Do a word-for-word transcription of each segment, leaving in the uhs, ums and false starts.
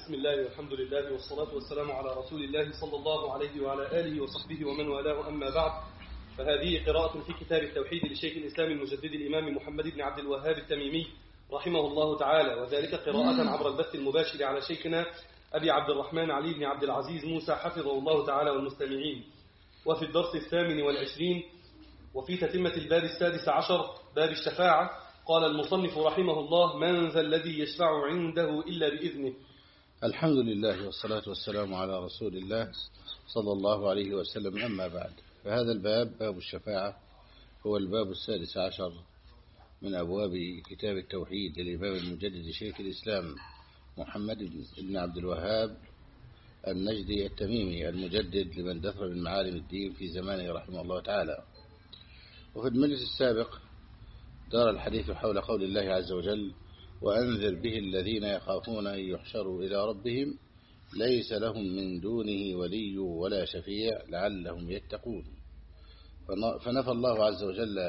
بسم الله والحمد لله والصلاة والسلام على رسول الله صلى الله عليه وعلى آله وصحبه ومن والاه، أما بعد، فهذه قراءة في كتاب التوحيد لشيخ الإسلام المجدد الإمام محمد بن عبد الوهاب التميمي رحمه الله تعالى، وذلك قراءة عبر البث المباشر على شيخنا أبي عبد الرحمن علي بن عبد العزيز موسى حفظه الله تعالى والمستمعين. وفي الدرس الثامن والعشرين وفي تتمة الباب السادس عشر باب الشفاعة، قال المصنف رحمه الله: من ذا الذي يشفع عنده إلا بإذنه. الحمد لله والصلاة والسلام على رسول الله صلى الله عليه وسلم، أما بعد، فهذا الباب باب الشفاعة هو الباب السادس عشر من أبواب كتاب التوحيد للإمام المجدد شيخ الإسلام محمد بن عبد الوهاب النجدي التميمي المجدد لمن دثر من معالم الدين في زمانه رحمه الله تعالى. وفي المجلس السابق دار الحديث حول قول الله عز وجل: وأنذر به الذين يخافون أن يحشروا إلى ربهم ليس لهم من دونه ولي ولا شفيع لعلهم يتقون. فنفى الله عز وجل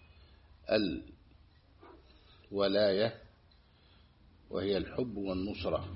الولاية وهي الحب والنصرة،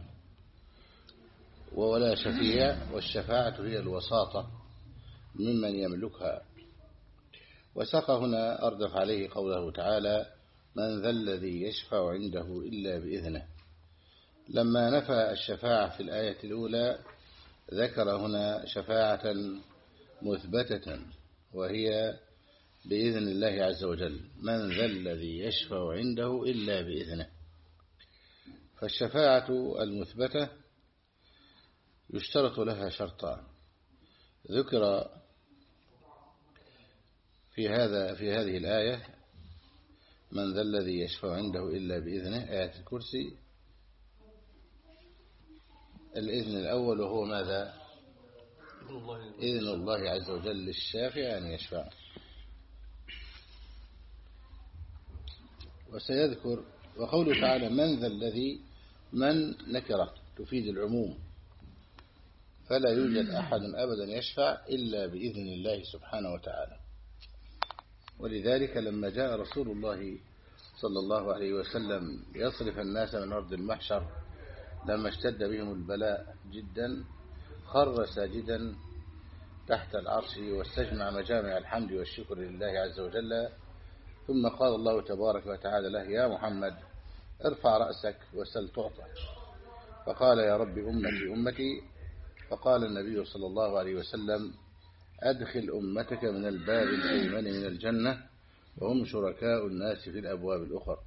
وولا شفيع والشفاعة هي الوساطة ممن يملكها. وساق هنا أردف عليه قوله تعالى: من ذا الذي يشفع عنده إلا بإذنه. لما نفى الشفاعة في الآية الأولى ذكر هنا شفاعة مثبتة وهي بإذن الله عز وجل: من ذا الذي يشفع عنده إلا بإذنه. فالشفاعة المثبتة يشترط لها شرطان ذكر في هذا في هذه الآية: من ذا الذي يشفع عنده إلا بإذنه، آية الكرسي. الإذن الأول وهو ماذا؟ إذن الله عز وجل للشافع أن يشفع. وسيذكر وقوله تعالى: من ذا الذي، من نكرة تفيد العموم، فلا يوجد أحد أبدا يشفع إلا بإذن الله سبحانه وتعالى. ولذلك لما جاء رسول الله صلى الله عليه وسلم يصرف الناس من أرض المحشر لما اشتد بهم البلاء جدا، خر ساجدا تحت العرش واستجمع مجامع الحمد والشكر لله عز وجل، ثم قال الله تبارك وتعالى له: يا محمد ارفع رأسك وسل تعطى. فقال: يا رب أمتي أمتي. فقال النبي صلى الله عليه وسلم: أدخل أمتك من الباب الأيمن من الجنة وهم شركاء الناس في الأبواب الأخرى.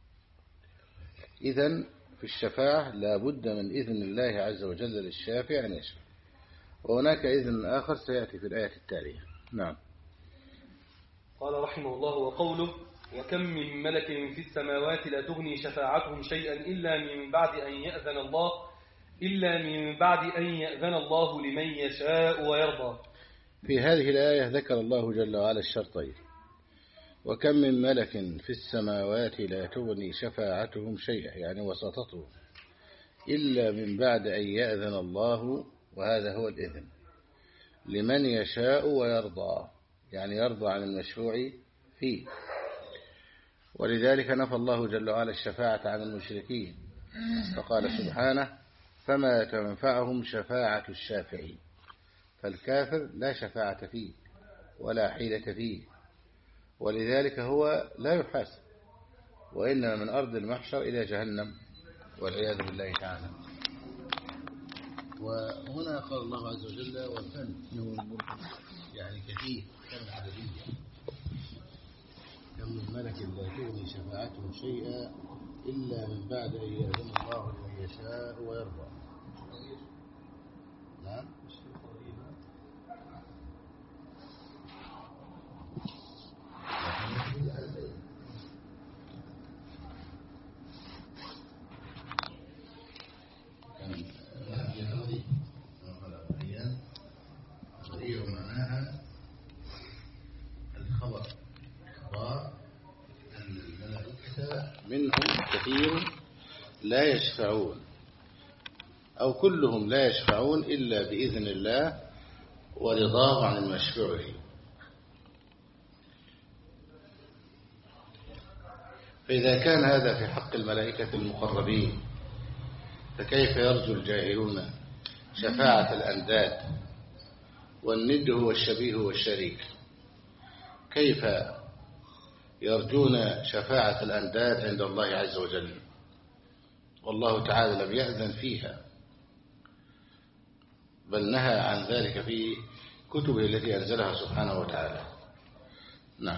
إذن في الشفاعة لا بد من إذن الله عز وجل للشافع أن يشفع، وهناك إذن آخر سيأتي في الآية التالية. نعم. قال رحمه الله: وقوله: وكم من ملك في السماوات لا تغني شفاعتهم شيئا إلا من بعد أن يأذن الله إلا من بعد أن يأذن الله لمن يشاء ويرضى. في هذه الآية ذكر الله جل وعلا الشرطين: وكم من ملك في السماوات لا تغني شفاعتهم شيئا، يعني وساطته، إلا من بعد أن يأذن الله، وهذا هو الإذن، لمن يشاء ويرضى، يعني يرضى عن المشروع فيه. ولذلك نفى الله جل وعلا الشفاعة عن المشركين، فقال سبحانه: فما تنفعهم شفاعة الشافعين. فالكافر لا شفاعة فيه ولا حيلة فيه، ولذلك هو لا يحاسب، وإنما من أرض المحشر إلى جهنم والعياذ بالله تعالى. وهنا قال الله عز وجل: وكم يعني كثير، كم عددية، كم من ملك لا تغني شفاعتهم شيئا إلا من بعد أن يأذن الله لمن يشاء ويرضى. نعم. ومعناها الخبر، إخبار أن الملائكة منهم كثير لا يشفعون، أو كلهم لا يشفعون إلا بإذن الله ورضاه عن المشفوع فيه. فإذا كان هذا في حق الملائكة المقربين فكيف يرجو الجاهلون شفاعة الأنداد والند هو الشبيه والشريك؟ كيف يرجون شفاعة الأنداد عند الله عز وجل والله تعالى لم يأذن فيها، بل نهى عن ذلك في كتبه التي أنزلها سبحانه وتعالى. نعم.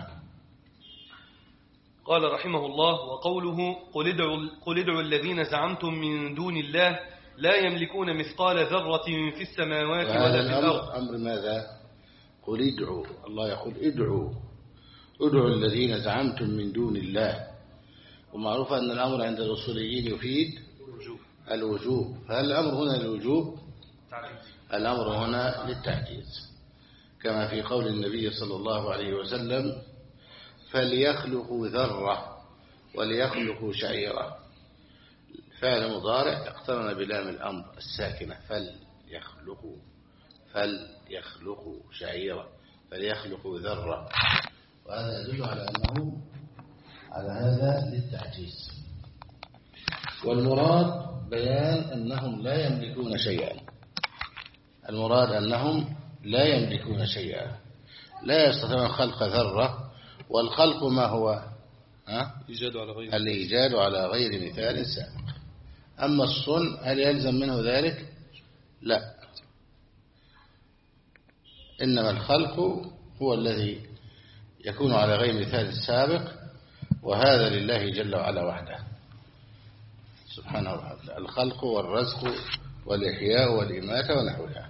قال رحمه الله: وقوله قل ادعوا, قل ادعوا الذين زعمتم من دون الله لا يملكون مثقال ذرة في السماوات ولا في الأرض. أمر ماذا؟ قل ادعوا، الله يقول ادعوا ادعوا الذين زعمتم من دون الله، ومعروف أن الأمر عند الأصوليين يفيد الوجوب، فهل الأمر هنا للوجوب؟ الأمر هنا للتعجيز، كما في قول النبي صلى الله عليه وسلم: فليخلقوا ذرة وليخلقوا شعيرة. فعل مضارع اقترن بلام الأمر الساكنة، فليخلقوا فليخلقوا شعيرة فليخلقوا ذرة، وهذا يدل على أنه على هذا للتعجيز. والمراد بيان أنهم لا يملكون شيئا، المراد أنهم لا يملكون شيئا، لا يستطيعون خلق ذرة، والخلق ما هو؟ ها؟ الإيجاد على غير مثال سابق. أما الصنع هل يلزم منه ذلك؟ لا، إنما الخلق هو الذي يكون على غير مثال سابق، وهذا لله جل وعلا وحده سبحانه وتعالى، الخلق والرزق والإحياء والإماتة ونحوها.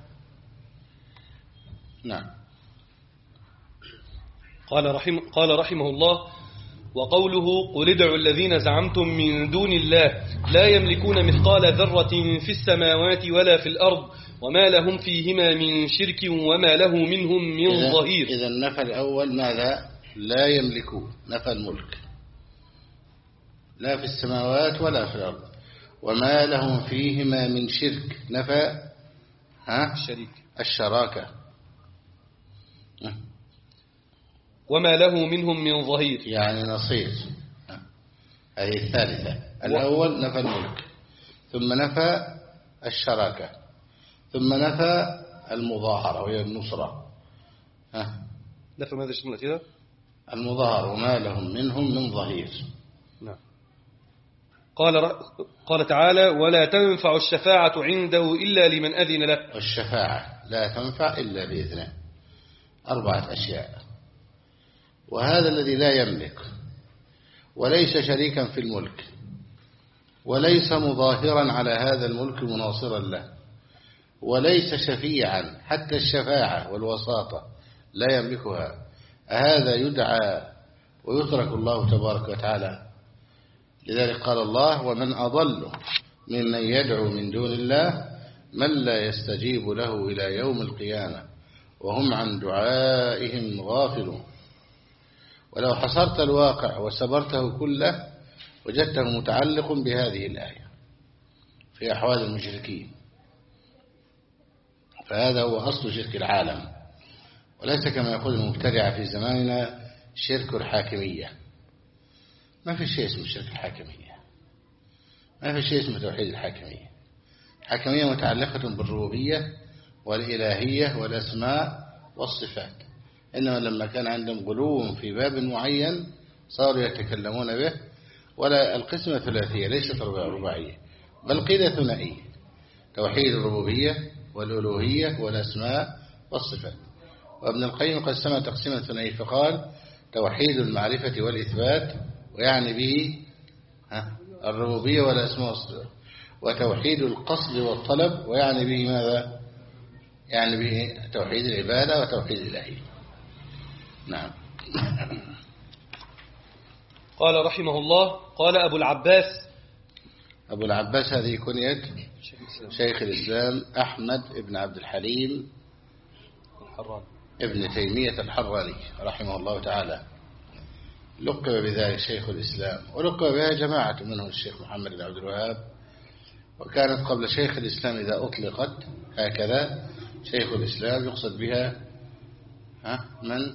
نعم. قال رحمه, قال رحمه الله: وقوله قل ادعوا الذين زعمتم من دون الله لا يملكون مثقال ذرة في السماوات ولا في الأرض وما لهم فيهما من شرك وما له منهم من ظهير. إذا النفى الأول ماذا؟ لا يملكون، نفى الملك، لا في السماوات ولا في الأرض، وما لهم فيهما من شرك، نفى ها؟ الشريك، الشراكة، وما له منهم من ظهير يعني نصير. هذه الثالثة. الأول نفى الملك، ثم نفى الشراكة، ثم نفى المظاهرة وهي النصرة. ها؟ نفى ماذا شملت كده؟ المظاهرة، وما لهم منهم من ظهير. نعم. قال قال تعالى: ولا تنفع الشفاعة عنده إلا لمن أذن له. والشفاعة لا تنفع إلا بإذنه. أربعة أشياء، وهذا الذي لا يملك وليس شريكا في الملك وليس مظاهرا على هذا الملك مناصرا له وليس شفيعا، حتى الشفاعة والوساطة لا يملكها، هذا يدعى ويترك الله تبارك وتعالى. لذلك قال الله: ومن أضل ممن يدعو من دون الله من لا يستجيب له إلى يوم القيامة وهم عن دعائهم غافلون. ولو حصرت الواقع وسبرته كله وجدته متعلق بهذه الآية في أحوال المشركين، فهذا هو أصل شرك العالم، وليس كما يقول المبتدع في زماننا شرك الحاكمية. ما في شيء اسمه شرك الحاكمية، ما في شيء اسمه توحيد الحاكمية. الحاكمية متعلقة بالربوبية والإلهية والأسماء والصفات، إنما لما كان عندهم غلو في باب معين صاروا يتكلمون به. ولا القسمة ثلاثية ليست رباعية، بل قيل ثنائية: توحيد الربوبية والألوهية والأسماء والصفات. وابن القيم قسم تقسيما ثنائية فقال: توحيد المعرفة والإثبات، ويعني به الربوبية والأسماء والصفات، وتوحيد القصد والطلب، ويعني به ماذا؟ يعني به توحيد العبادة وتوحيد الإلهية. نعم. قال رحمه الله: قال أبو العباس أبو العباس هذه كنية شيخ الإسلام أحمد بن عبد الحليم الحراني ابن تيمية الحراني رحمه الله تعالى، لقب بذلك شيخ الإسلام، ولقب بها جماعة منهم الشيخ محمد بن عبد الوهاب. وكانت قبل شيخ الإسلام إذا أطلقت هكذا شيخ الإسلام يقصد بها ها من؟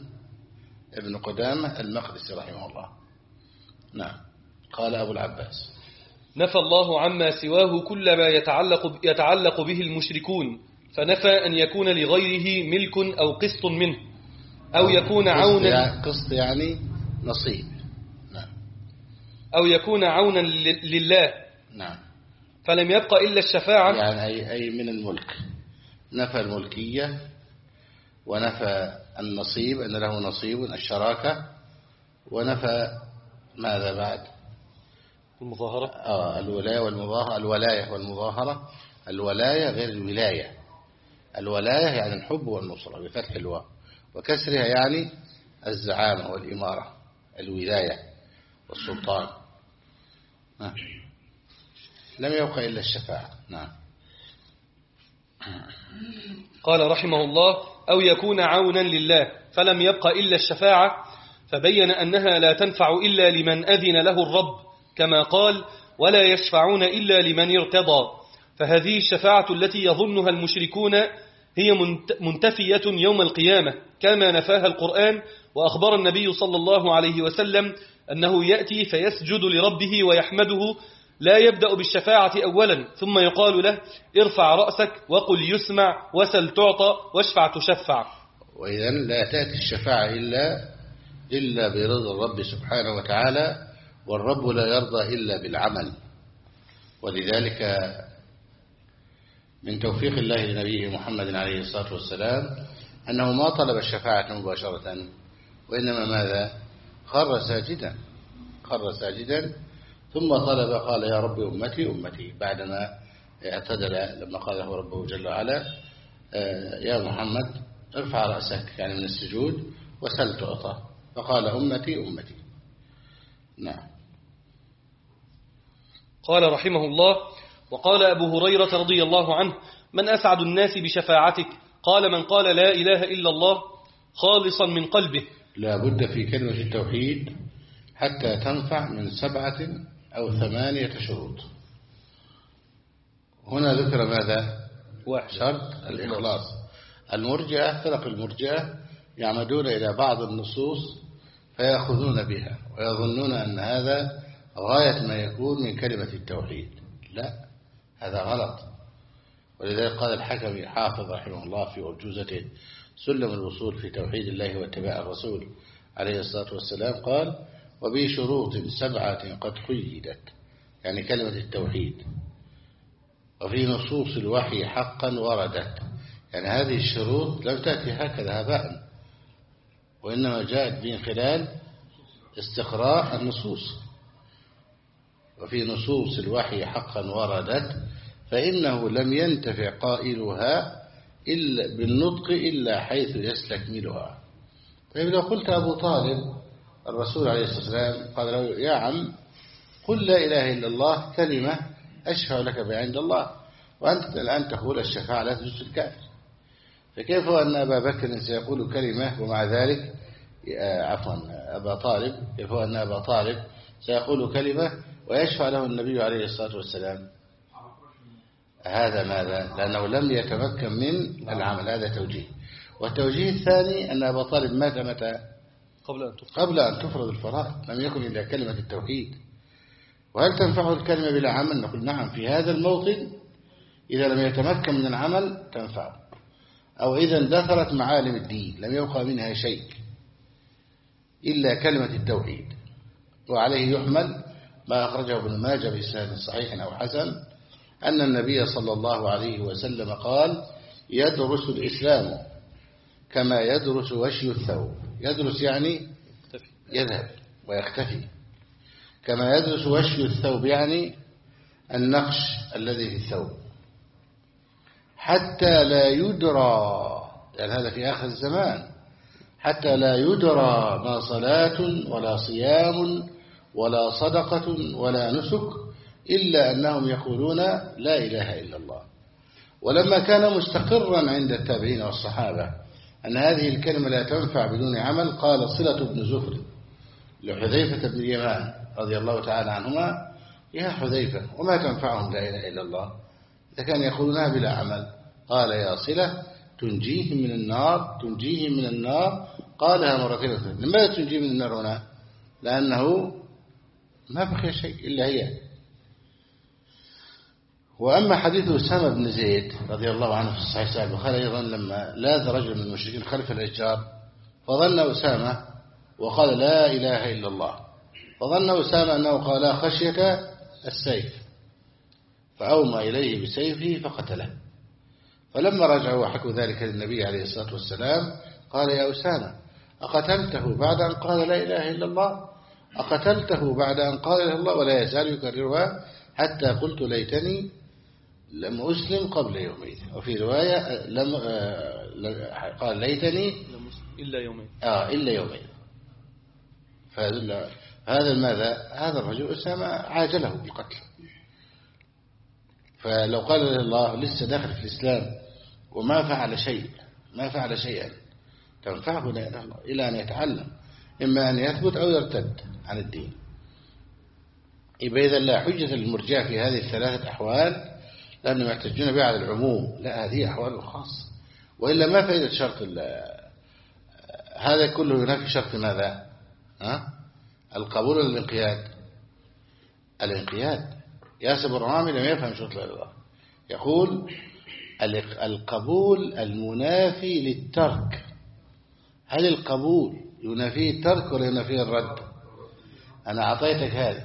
ابن قدامة المقدسي رحمه الله. نعم. قال أبو العباس: نفى الله عما سواه كل ما يتعلق, يتعلق به المشركون، فنفى أن يكون لغيره ملك أو قسط منه أو يكون عونا قسط يعني نصيب. نعم. أو يكون عونا لله. نعم. فلم يبق إلا الشفاعة، يعني أي, أي من الملك، نفى الملكية ونفى النصيب أن له نصيب الشراكة، ونفى ماذا بعد؟ المظاهرة. آه الولاية والمظاهرة. الولاية والمظاهرة. الولاية غير الولاية. الولاية يعني الحب والنصرة بفتح الواو، وكسرها يعني الزعامة والإمارة، الولاية والسلطان. نعم. لم يبقى إلا الشفاعة. نعم. قال رحمه الله: أو يكون عونا لله، فلم يبق إلا الشفاعة، فبين أنها لا تنفع إلا لمن أذن له الرب، كما قال: ولا يشفعون إلا لمن ارتضى. فهذه الشفاعة التي يظنها المشركون هي منتفية يوم القيامة، كما نفاها القرآن. وأخبر النبي صلى الله عليه وسلم أنه يأتي فيسجد لربه ويحمده، لا يبدأ بالشفاعة أولا، ثم يقال له: ارفع رأسك وقل يسمع وسل تعطى واشفع تشفع. وإذا لا تأتي الشفاعة إلا إلا برضا الرب سبحانه وتعالى، والرب لا يرضى إلا بالعمل. ولذلك من توفيق الله لنبيه محمد عليه الصلاة والسلام أنه ما طلب الشفاعة مباشرة، وإنما ماذا؟ خر ساجدا خر ساجدا ثم طلب، قال: يا رب أمتي أمتي، بعدما اعتدل لما قال له ربه جل وعلا: يا محمد ارفع رأسك، يعني من السجود، وسل تعطى، فقال: أمتي أمتي. نعم. قال رحمه الله: وقال أبو هريرة رضي الله عنه: من أسعد الناس بشفاعتك؟ قال: من قال لا إله إلا الله خالصا من قلبه. لا بد في كلمة التوحيد حتى تنفع من سبعة أو ثمانية شروط. هنا ذكر ماذا؟ واحد. شرط الإخلاص. المرجئة، فرق المرجئة يعمدون إلى بعض النصوص فيأخذون بها ويظنون أن هذا غاية ما يكون من كلمة التوحيد. لا، هذا غلط. ولذلك قال الحكمي حافظ رحمه الله في أرجوزته سلم الوصول في توحيد الله واتباع الرسول عليه الصلاة والسلام، قال: وبشروط سبعة قد قيدت، يعني كلمة التوحيد، وفي نصوص الوحي حقا وردت. يعني هذه الشروط لم تأتي هكذا هباء، وإنما جاءت من خلال استقراء النصوص. وفي نصوص الوحي حقا وردت، فإنه لم ينتفع قائلها إلا بالنطق إلا حيث يستكملها. طيب لو قلت أبو طالب الرسول عليه الصلاة والسلام قال له: يا عم قل لا إله إلا الله كلمة أشفع لك بها عند الله، وأنت الآن تقول الشفاعة لا تجوز الكافر، فكيف أن أبا بكر سيقول كلمة ومع ذلك عفوا أبا طالب كيف أن أبا طالب سيقول كلمة ويشفع له النبي عليه الصلاة والسلام؟ هذا ماذا؟ لأنه لم يتمكن من العمل. هذا توجيه. والتوجيه الثاني أن أبا طالب مات متى؟ قبل أن تفرض, قبل أن تفرض الفرائض، لم يكن إلا كلمة التوحيد. وهل تنفعه الكلمة بلا عمل؟ نقول نعم، في هذا الموطن إذا لم يتمكن من العمل تنفعه، أو إذا اندثرت معالم الدين لم يبقى منها شيء إلا كلمة التوحيد. وعليه يحمل ما أخرجه ابن ماجه بإسناد صحيح أو حسن أن النبي صلى الله عليه وسلم قال: يدرس الإسلام كما يدرس وشي الثوب. يدرس يعني يذهب ويختفي، كما يدرس وشي الثوب يعني النقش الذي في الثوب، حتى لا يدرى، يعني هذا في آخر الزمان، حتى لا يدرى ما صلاة ولا صيام ولا صدقة ولا نسك إلا أنهم يقولون لا إله إلا الله. ولما كان مستقرا عند التابعين والصحابة أن هذه الكلمة لا تنفع بدون عمل، قال صلة بن زفر لحذيفة بن اليمان رضي الله تعالى عنهما: يا حذيفة، وما تنفعهم لا إله إلا الله إذا كان يقولونها بلا عمل؟ قال: يا صلة، تنجيهم من النار، تنجيهم من النار. قالها مرتين. لماذا تنجي من النار هنا؟ لأنه ما بقي شيء إلا هي. وأما حديث أسامة بن زيد رضي الله عنه في الصحيح سابقا قال أيضا لما لاذ رجل من المشركين خلف الأشجار فظن أسامة وقال لا إله إلا الله، فظن أسامة أنه قال خشية السيف فأومى إليه بسيفه فقتله. فلما رجعوا وحكوا ذلك للنبي عليه الصلاة والسلام قال يا أسامة أقتلته بعد أن قال لا إله إلا الله؟ أقتلته بعد أن قال لا إله إلا الله؟ ولا يزال يكررها حتى قلت ليتني لم أسلم قبل يومين. وفي رواية لم آه قال ليتني إلا يومين آه إلا يومين. فهذا هذا ماذا؟ هذا الرجل أسامة عاجله بالقتل. فلو قال الله لسه داخل في الإسلام وما فعل شيء ما فعل شيئا تنفعه إلى أن يتعلم، إما أن يثبت أو يرتد عن الدين. يبقى إذا لا حجة للمرجع في هذه الثلاثة أحوال لأنهم يحتجون بها على العموم، لا هذه أحوال خاصة. وإلا ما فائدة شرط هذا كله ينافي شرط ماذا؟ ها؟ القبول ولا الانقياد؟ الانقياد. ياسب الرامي لم يفهم شرط لا الله، يقول القبول المنافي للترك. هل القبول ينافيه الترك ولا ينافيه الرد؟ أنا أعطيتك هذا،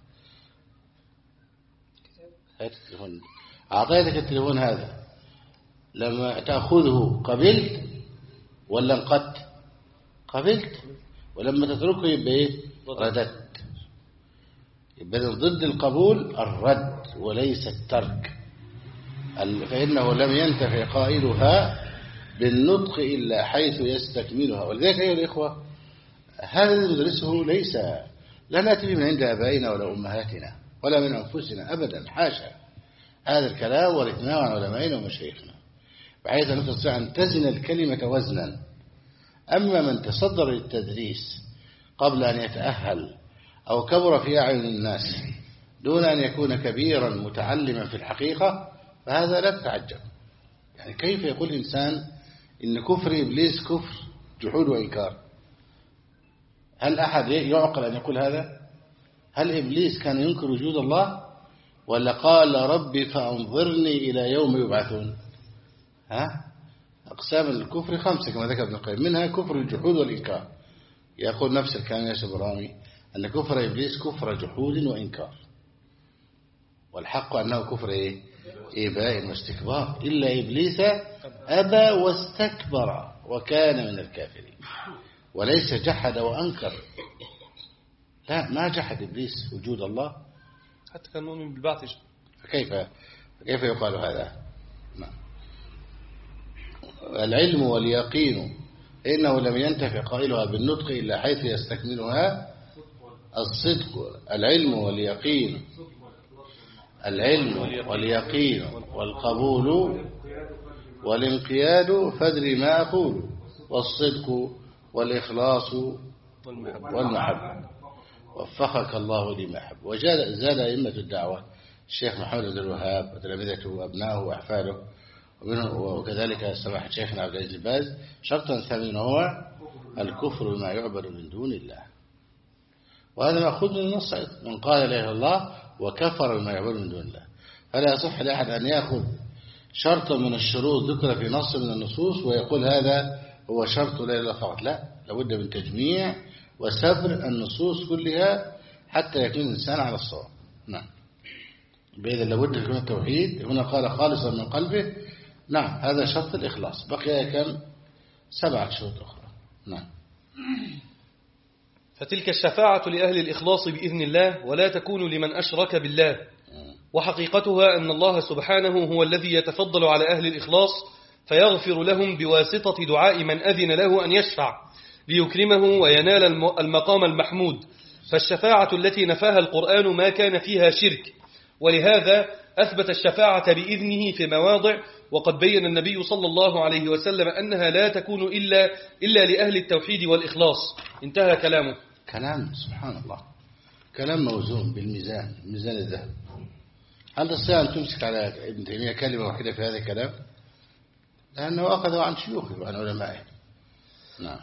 أعطيتك التليفون هذا، لما تأخذه قبلت ولا انقدت؟ قبلت. ولما تتركه يبقى إيه؟ رددت. يبقى ضد القبول الرد وليس الترك، فإنه لم ينتفع قائلها بالنطق إلا حيث يستكملها. ولذلك أيها الإخوة هذا الذي ندرسه ليس لا نأتي به من عند أبائنا ولا أمهاتنا ولا من أنفسنا أبدا، حاشا. هذا الكلام ورثناه عن علمائنا ومشايخنا بحيث أن نستطيع أن تزن الكلمة وزنا. أما من تصدر للتدريس قبل أن يتأهل أو كبر في أعين الناس دون أن يكون كبيرا متعلما في الحقيقة فهذا لا تتعجب. يعني كيف يقول إنسان إن كفر إبليس كفر جحود وإنكار؟ هل أحد يعقل أن يقول هذا؟ هل إبليس كان ينكر وجود الله ولا قال ربي فأنظرني إلى يوم يبعثون؟ ها؟ أقسام الكفر خمسة كما ذكر ابن القيم، منها كفر الجحود والإنكار. يقول نفس الكلام ياسب الرامي أن كفر إبليس كفر جحود وإنكار، والحق أنه كفر إيه؟ إباء واستكبار، إلا إبليس أبى واستكبر وكان من الكافرين، وليس جحد وأنكر. لا، ما جحد إبليس وجود الله، حتى كان مؤمن بالبعث. فكيف كيف يقال هذا؟ نعم. العلم واليقين إنه لم ينتفع قائلها بالنطق إلا حيث يستكملها الصدق. العلم واليقين العلم واليقين والقبول والانقياد فادري ما أقول، والصدق والإخلاص والمحبة. وفقك الله لما أحب. وزاد زاد أئمة الدعوة الشيخ محمد بن الوهاب وتلامذته وأبنائه وأحفاده وكذلك سماحة شيخنا عبد العزيز باز شرطا ثانيا هو الكفر بما يعبد من دون الله. وهذا مأخوذ من النص، من قال لا إله إلا الله وكفر بما يعبد من دون الله. فلا يصح لأحد أن يأخذ شرطا من الشروط ذكر في نص من النصوص ويقول هذا هو شرط لا إله إلا الله فقط. لا، لابد من تجميع وسبر النصوص كلها حتى يكون الإنسان على الصواب. نعم. بإذن لابد يكون التوحيد. هنا قال خالصا من قلبه. نعم، هذا شرط الإخلاص. بقي كم؟ سبعة شروط أخرى. نعم. فتلك الشفاعة لأهل الإخلاص بإذن الله، ولا تكون لمن أشرك بالله. وحقيقتها أن الله سبحانه هو الذي يتفضل على أهل الإخلاص فيغفر لهم بواسطة دعاء من أذن له أن يشفع ليكرمه وينال المقام المحمود. فالشفاعة التي نفاها القرآن ما كان فيها شرك، ولهذا أثبت الشفاعة بإذنه في مواضع، وقد بين النبي صلى الله عليه وسلم أنها لا تكون إلا, إلا لأهل التوحيد والإخلاص. انتهى كلامه. كلام سبحان الله، كلام موزون بالميزان، ميزان الذهب. هل تستطيع أن تمسك على ابن تيمية كلمة واحدة في هذا الكلام؟ لأنه أخذه عن شيوخه وعن علمائه. نعم.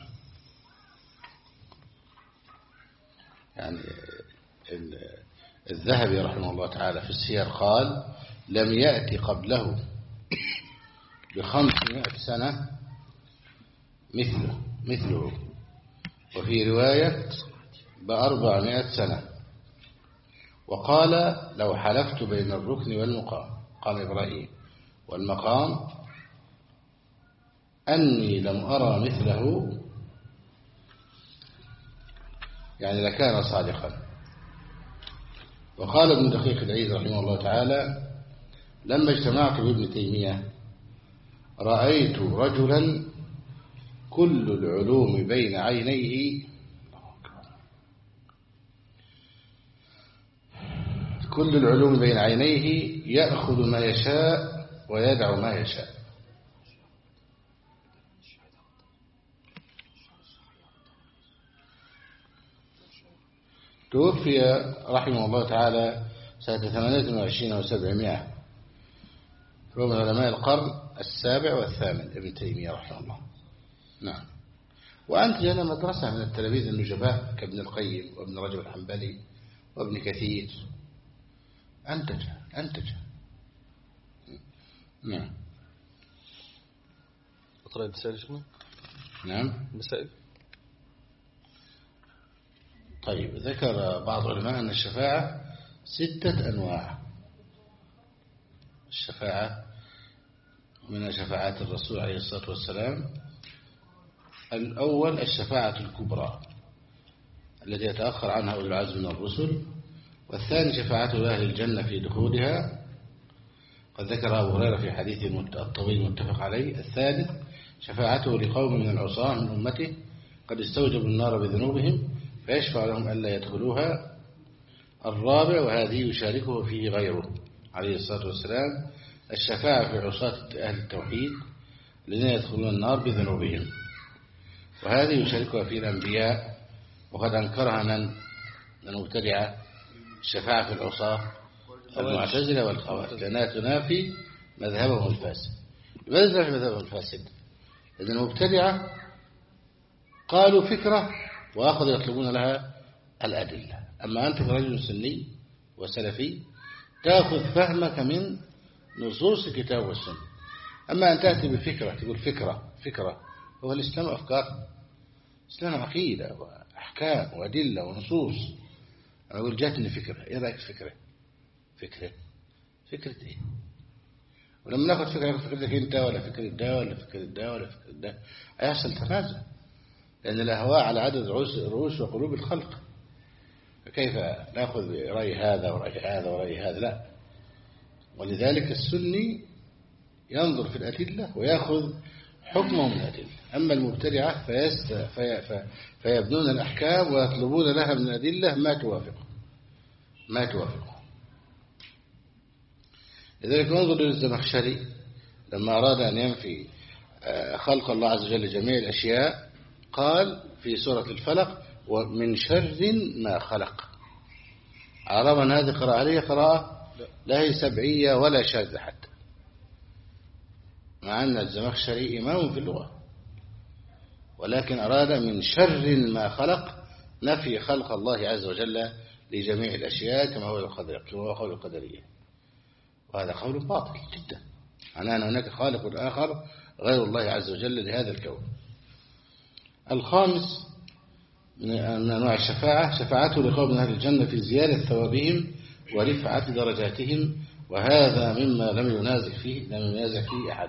يعني الذهبي رحمه الله تعالى في السير قال لم يأتي قبله بخمسمائة سنة مثله مثله وفي رواية بأربعمائة سنة. وقال لو حلفت بين الركن والمقام، قال إبراهيم، والمقام أني لم أرى مثله يعني لكان صادقا. وقال ابن دقيق العيد رحمه الله تعالى لما اجتمعت بابن تيمية رأيت رجلا كل العلوم بين عينيه كل العلوم بين عينيه يأخذ ما يشاء ويدع ما يشاء. توفي رحمه الله تعالى سنة ثمانية وعشرين وسبعمائة، هو من علماء القرن السابع والثامن ابن تيمية رحمه الله. نعم. وأنتج لنا مدرسة من التلاميذ النجباء كابن القيم وابن رجب الحنبلي وابن كثير، أنتج أنتج نعم. أقرأ المسائل شيخنا. نعم المسائل. طيب، ذكر بعض علماء أن الشفاعة ستة أنواع. الشفاعة من شفاعات الرسول عليه الصلاة والسلام: الأول الشفاعة الكبرى التي يتأخر عنها أولو العزم من الرسل، والثاني شفاعة أهل الجنة في دخولها، قد ذكر أبو هريرة في حديث الطويل المتفق عليه. الثالث شفاعته لقوم من العصاة من أمته قد استوجبوا النار بذنوبهم فيشفع لهم ألا يدخلوها. الرابع وهذه يشاركه فيه غيره عليه الصلاة والسلام الشفاعة في عصاة أهل التوحيد الذين يدخلون النار بذنوبهم، وهذه يشاركها فيه الأنبياء، وقد أنكرها من المبتدعة الشفاعة في العصاة المعتزلة والخوارج لأنها تنافي مذهبهم الفاسد. لماذا تنافي مذهبهم الفاسد؟ لأن المبتدعة قالوا فكرة وأخذوا يطلبون لها الأدلة. أما أنت رجل سني وسلفي تأخذ فهمك من نصوص الكتاب والسنة. أما أن تأتي بفكرة تقول فكرة فكرة هو الإسلام أفكار، الإسلام عقيدة وأحكام وأدلة ونصوص. أنا أقول جاتني فكرة، إيه رأيك فكرة فكرة فكرة إيه؟ ولما ناخذ فكرة فكرتك أنت ولا فكرة ده ولا فكرة ده ولا فكرة ده هيحصل تنازع، لأن الأهواء على عدد رؤوس وقلوب الخلق. فكيف نأخذ رأي هذا ورأي هذا ورأي هذا؟ لا. ولذلك السني ينظر في الأدلة ويأخذ حكمه من الأدلة. أما المبتدعة فيست في في فيبنون الأحكام ويطلبون لها من الأدلة ما توافق ما توافق. لذلك انظر للزمخشري لما أراد أن ينفي خلق الله عز وجل جميع الأشياء قال في سورة الفلق ومن شر ما خلق. عرب أن هذه قراءة عليه قراءة لا هي سبعية ولا شاذة حتى، مع أن الزمخشري إمام في اللغة، ولكن أراد من شر ما خلق نفي خلق الله عز وجل لجميع الأشياء كما هو القدر كما هو قول القدرية، وهذا قول باطل جدا. معناه أن هناك خالق آخر غير الله عز وجل لهذا الكون. الخامس من أنواع الشفاعة شفاعته لقوم من أهل الجنة في زيادة ثوابهم ورفعة درجاتهم، وهذا مما لم ينازع فيه لم ينازع فيه أحد.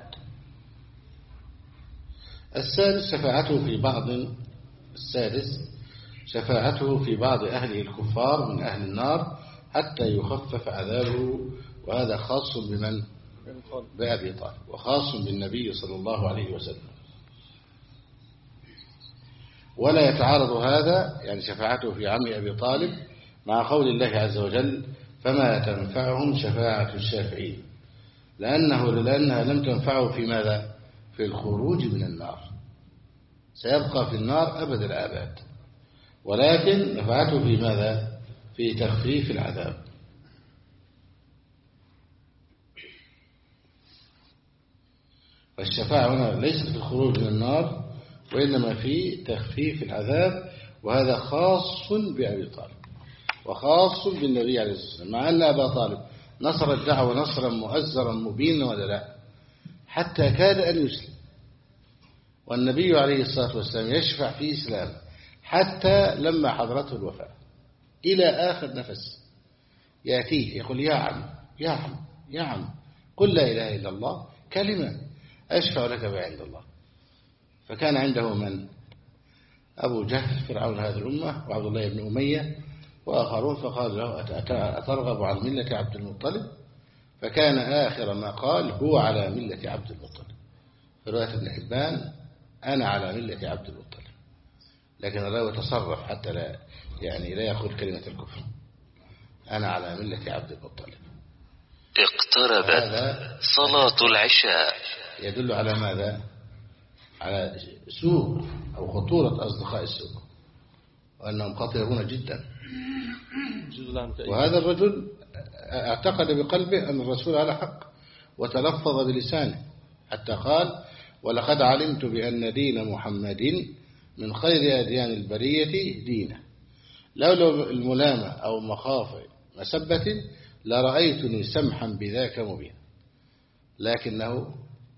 السادس شفاعته في بعض السادس شفاعته في بعض أهله الكفار من أهل النار حتى يخفف عذابه، وهذا خاص بمن؟ بأبي طالب، وخاص بالنبي صلى الله عليه وسلم. ولا يتعارض هذا يعني شفاعته في عم أبي طالب مع قول الله عز وجل فما تنفعهم شفاعة الشافعين، لأنه لأنها لم تنفعه في ماذا؟ في الخروج من النار، سيبقى في النار أبد الآباد، ولكن نفعته في ماذا؟ في تخفيف العذاب. فالشفاعة هنا ليست في الخروج من النار وإنما في تخفيف العذاب، وهذا خاص بأبي طالب وخاص بالنبي عليه الصلاة والسلام، مع أن أبا طالب نصر الدعوة نصرا مؤزرا مبينا ولا لا؟ حتى كاد أن يسلم، والنبي عليه الصلاة والسلام يشفع في إسلام حتى لما حضرته الوفاة إلى آخر نفس يأتيه يقول يا عم يا عم يا عم قل لا إله إلا الله كلمة أشفع لك بها عند الله. فكان عنده من أبو جهل فرعون هذه الأمة وعبد الله بن أمية وآخرون، فقال له أترغب عن ملة عبد المطلب؟ فكان آخر ما قال هو على ملة عبد المطلب. في رواية ابن حبان أنا على ملة عبد المطلب، لكن الراوي تصرف حتى لا يعني لا يقول كلمة الكفر، أنا على ملة عبد المطلب. اقتربت صلاة العشاء. يدل على ماذا؟ على سوء أو خطورة أصدقاء السوء، وأنهم خطيرون جدا. وهذا الرجل اعتقد بقلبه أن الرسول على حق وتلفظ بلسانه حتى قال ولقد علمت بأن دين محمد من خير أديان البرية دينه، لولا الملامة أو مخافة مسبة لرأيتني سمحا بذاك مبين. لكنه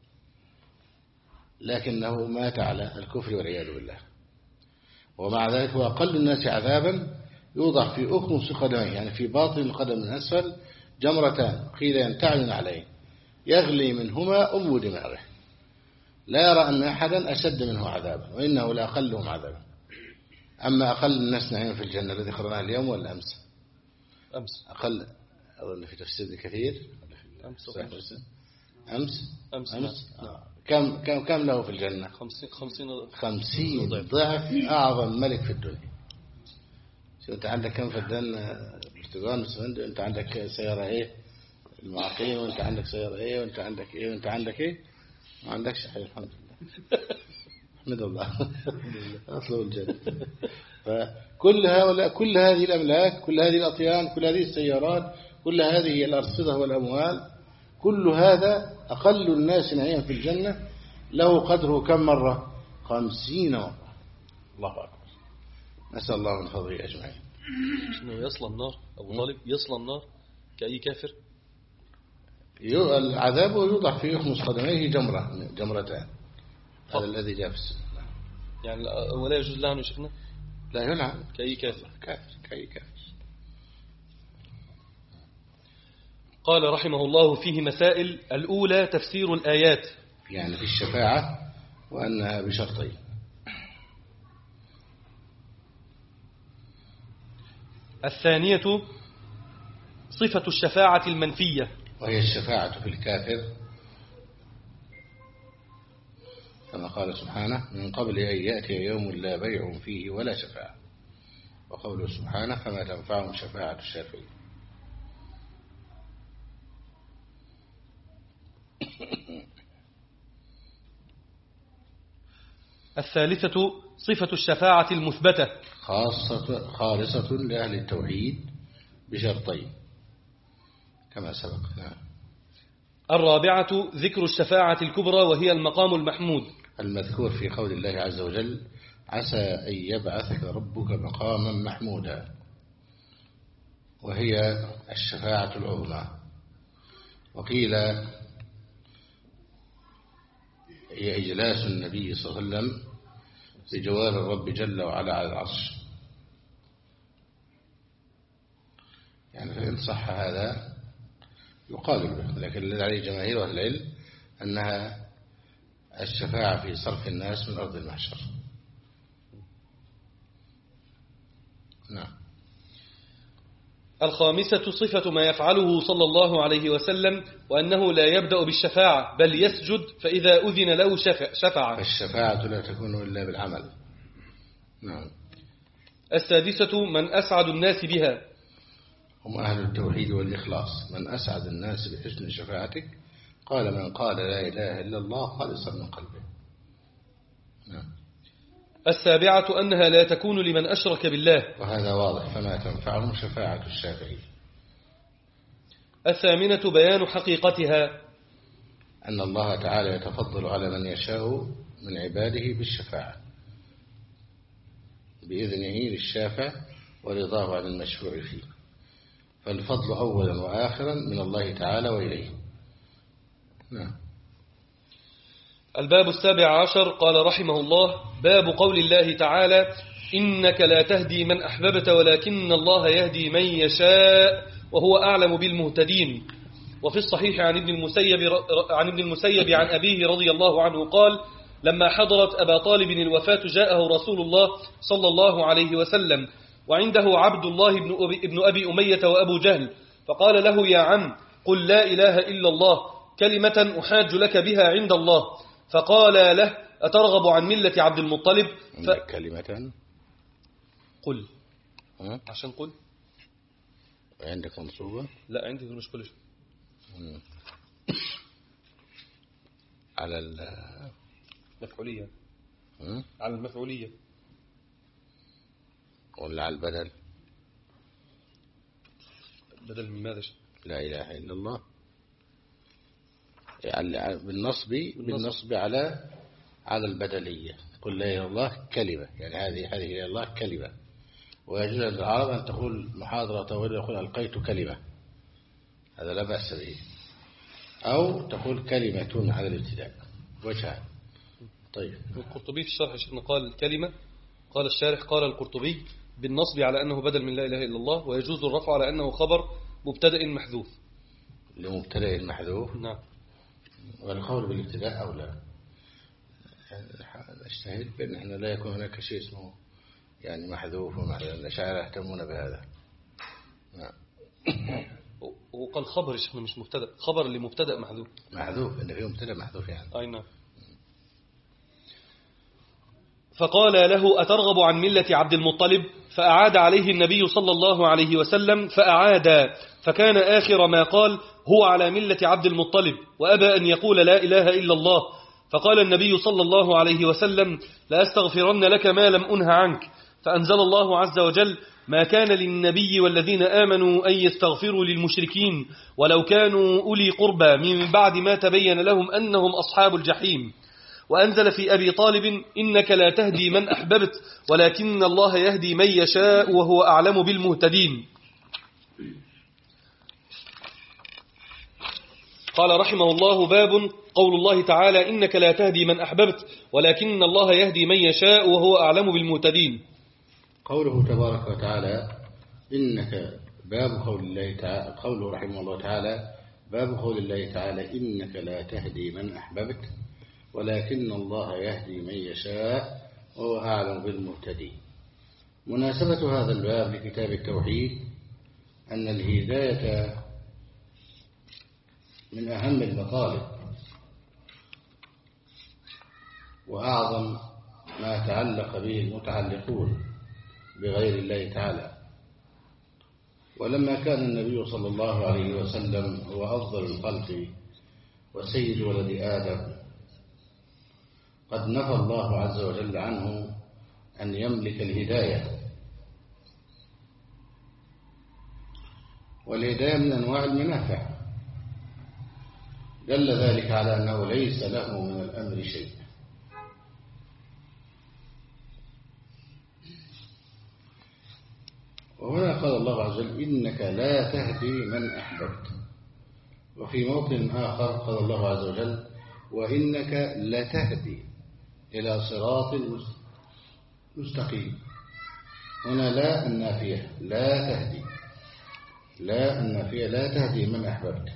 لكنه مات على الكفر والعياذ بالله. ومع ذلك هو أقل الناس عذابا، يوضع في أخمص قدميه يعني في باطن القدم من أسفل جمرتان قيل ينتعلن عليه يغلي منهما أم دماغه، لا يرى أن أحدا أشد منه عذابا، وإنه لأقلهم عذابا. أما أقل الناس نعيم في الجنة الذي قرأناه اليوم ولا أمس؟ أمس أقل أظن في تفسير كثير أمس أمس أمس, أمس, أمس. آه. كم كم كم له في الجنة؟ خمسين خمسين خمسين ضعف أعظم ملك في الدنيا. شو أنت عندك كم فدان برتقال وسفندق؟ أنت عندك سيارة إيه المعقين، وأنت عندك سيارة إيه، وأنت عندك إيه، وأنت عندك إيه، ما عندكش حاجة الحمد لله. احمد الله أصله الجنة. فكل هؤلاء كل هذه الأملاك كل هذه الأطيان كل هذه السيارات كل هذه الأرصدة والأموال كل هذا أقل الناس نعيما في الجنة له قدره كم مرة؟ خمسين مرة. الله أكبر. نسأل الله من فضله أجمعين. إنه يصل النار أبو طالب يصل النار كأي كافر. العذاب يوضع في يخمص قدميه جمرة جمرتان. هذا الذي جاء في السنة. يعني ولا يجوز لعنه يا شيخنا؟ لا يلعن كأي كافر. كافر كأي كافر. قال رحمه الله فيه مسائل. الأولى تفسير الآيات يعني في الشفاعة وأنها بشرطين. الثانية صفة الشفاعة المنفية، وهي الشفاعة في الكافر كما قال سبحانه من قبل أن يأتي يوم لا بيع فيه ولا شفاعة، وقوله سبحانه فما تنفعهم شفاعة الشافعين. الثالثة صفة الشفاعة المثبتة خاصة خالصة لأهل التوحيد بشرطين كما سبق. نعم. الرابعة ذكر الشفاعة الكبرى وهي المقام المحمود المذكور في قول الله عز وجل عسى أن يبعثك ربك مقاما محمودا، وهي الشفاعة العظمى. وقيل هي إجلاس النبي صلى الله عليه وسلم بجوار الرب جل وعلا على العرش. يعني فإن صح هذا يقال به، لكن الذي عليه جماهير أهل العلم أنها الشفاعة في صرف الناس من أرض المحشر. نعم. الخامسة صفة ما يفعله صلى الله عليه وسلم وأنه لا يبدأ بالشفاعة بل يسجد فإذا أذن له شفع. الشفاعة لا تكون إلا بالعمل. نعم. السادسة من أسعد الناس بها هم أهل التوحيد والإخلاص. من أسعد الناس بحسن شفاعتك قال من قال لا إله إلا الله خالصا من قلبه. نعم. السابعة أنها لا تكون لمن أشرك بالله، وهذا واضح فما تنفعهم شفاعة الشافعين. الثامنة بيان حقيقتها أن الله تعالى يتفضل على من يشاء من عباده بالشفاعة بإذنه للشافع ورضاه عن المشفوع فيه. فالفضل أولا وآخرا من الله تعالى وإليه. نعم. الباب السابع عشر. قال رحمه الله: باب قول الله تعالى: إنك لا تهدي من أحببت ولكن الله يهدي من يشاء وهو أعلم بالمهتدين. وفي الصحيح عن ابن المسيب عن ابن المسيب عن أبيه رضي الله عنه قال: لما حضرت أبا طالب الوفاة جاءه رسول الله صلى الله عليه وسلم وعنده عبد الله بن أبي, ابن أبي أمية وأبو جهل، فقال له: يا عم، قل لا إله إلا الله كلمة أحاج لك بها عند الله. فقال له: أترغب عن ملة عبد المطلب؟ ف... كلمة قل ها؟ عشان قل عندك منصوبة؟ لا، عندي مش كل شيء على المفعولية. ها؟ على المفعولية ولا على البدل؟ بدل من ماذا؟ لا إله إلا الله يعني بالنصب بالنصب على على البدلية. قل لا إله إلا الله كلمة، يعني هذه هذه إلى الله كلمة. ويجوز للعرب أن تقول محاضرة طويلة يقول ألقيت كلمة، هذا لا بأس به. أو تقول كلمة على الابتداء وجهها. طيب. القرطبي في الشرح شيخنا قال كلمة، قال الشارح قال القرطبي بالنصب على أنه بدل من لا إله إلا الله، ويجوز الرفع على أنه خبر مبتدأ محذوف. لمبتدأ محذوف. نعم. والقول بالابتداء أو لا. نجتهد بأن احنا لا يكون هناك شيء اسمه يعني محذوف ومعنى الأشاعرة يهتمون بهذا. نعم. وقال خبر شيخنا مش مبتدأ، خبر لمبتدأ محذوف. محذوف إن فيه مبتدأ محذوف يعني. أي نعم. فقال له: أترغب عن ملة عبد المطلب؟ فأعاد عليه النبي صلى الله عليه وسلم فأعاد، فكان آخر ما قال: هو على ملة عبد المطلب، وأبى أن يقول لا إله إلا الله. فقال النبي صلى الله عليه وسلم: لأستغفرن لك ما لم أنه عنك. فأنزل الله عز وجل: ما كان للنبي والذين آمنوا أن يستغفروا للمشركين ولو كانوا أولي قربى من بعد ما تبين لهم أنهم أصحاب الجحيم. وأنزل في أبي طالب: إنك لا تهدي من أحببت ولكن الله يهدي من يشاء وهو أعلم بالمهتدين. قال رحمه الله: باب قول الله تعالى: إنك لا تهدي من أحببت ولكن الله يهدي من يشاء وهو أعلم بالمهتدين. قوله تبارك وتعالى إنك، باب قول الله تعالى، قوله رحمه الله تعالى باب قول الله تعالى: إنك لا تهدي من أحببت ولكن الله يهدي من يشاء وهو أعلم بالمهتدين. مناسبة هذا الباب لكتاب التوحيد أن الهداية من أهم المطالب وأعظم ما تعلق به المتعلقون بغير الله تعالى. ولما كان النبي صلى الله عليه وسلم هو أفضل الخلق وسيد ولد آدم، قد نفى الله عز وجل عنه أن يملك الهداية، والهداية من أنواع المنافع، دل ذلك على أنه ليس له من الأمر شيء. وهنا قال الله عز وجل: إنك لا تهدي من أحببت. وفي موطن آخر قال الله عز وجل: وإنك لتهدي إلى صراط مستقيم. هنا لا النافية، لا تهدي، لا النافية لا تهدي من أحببت،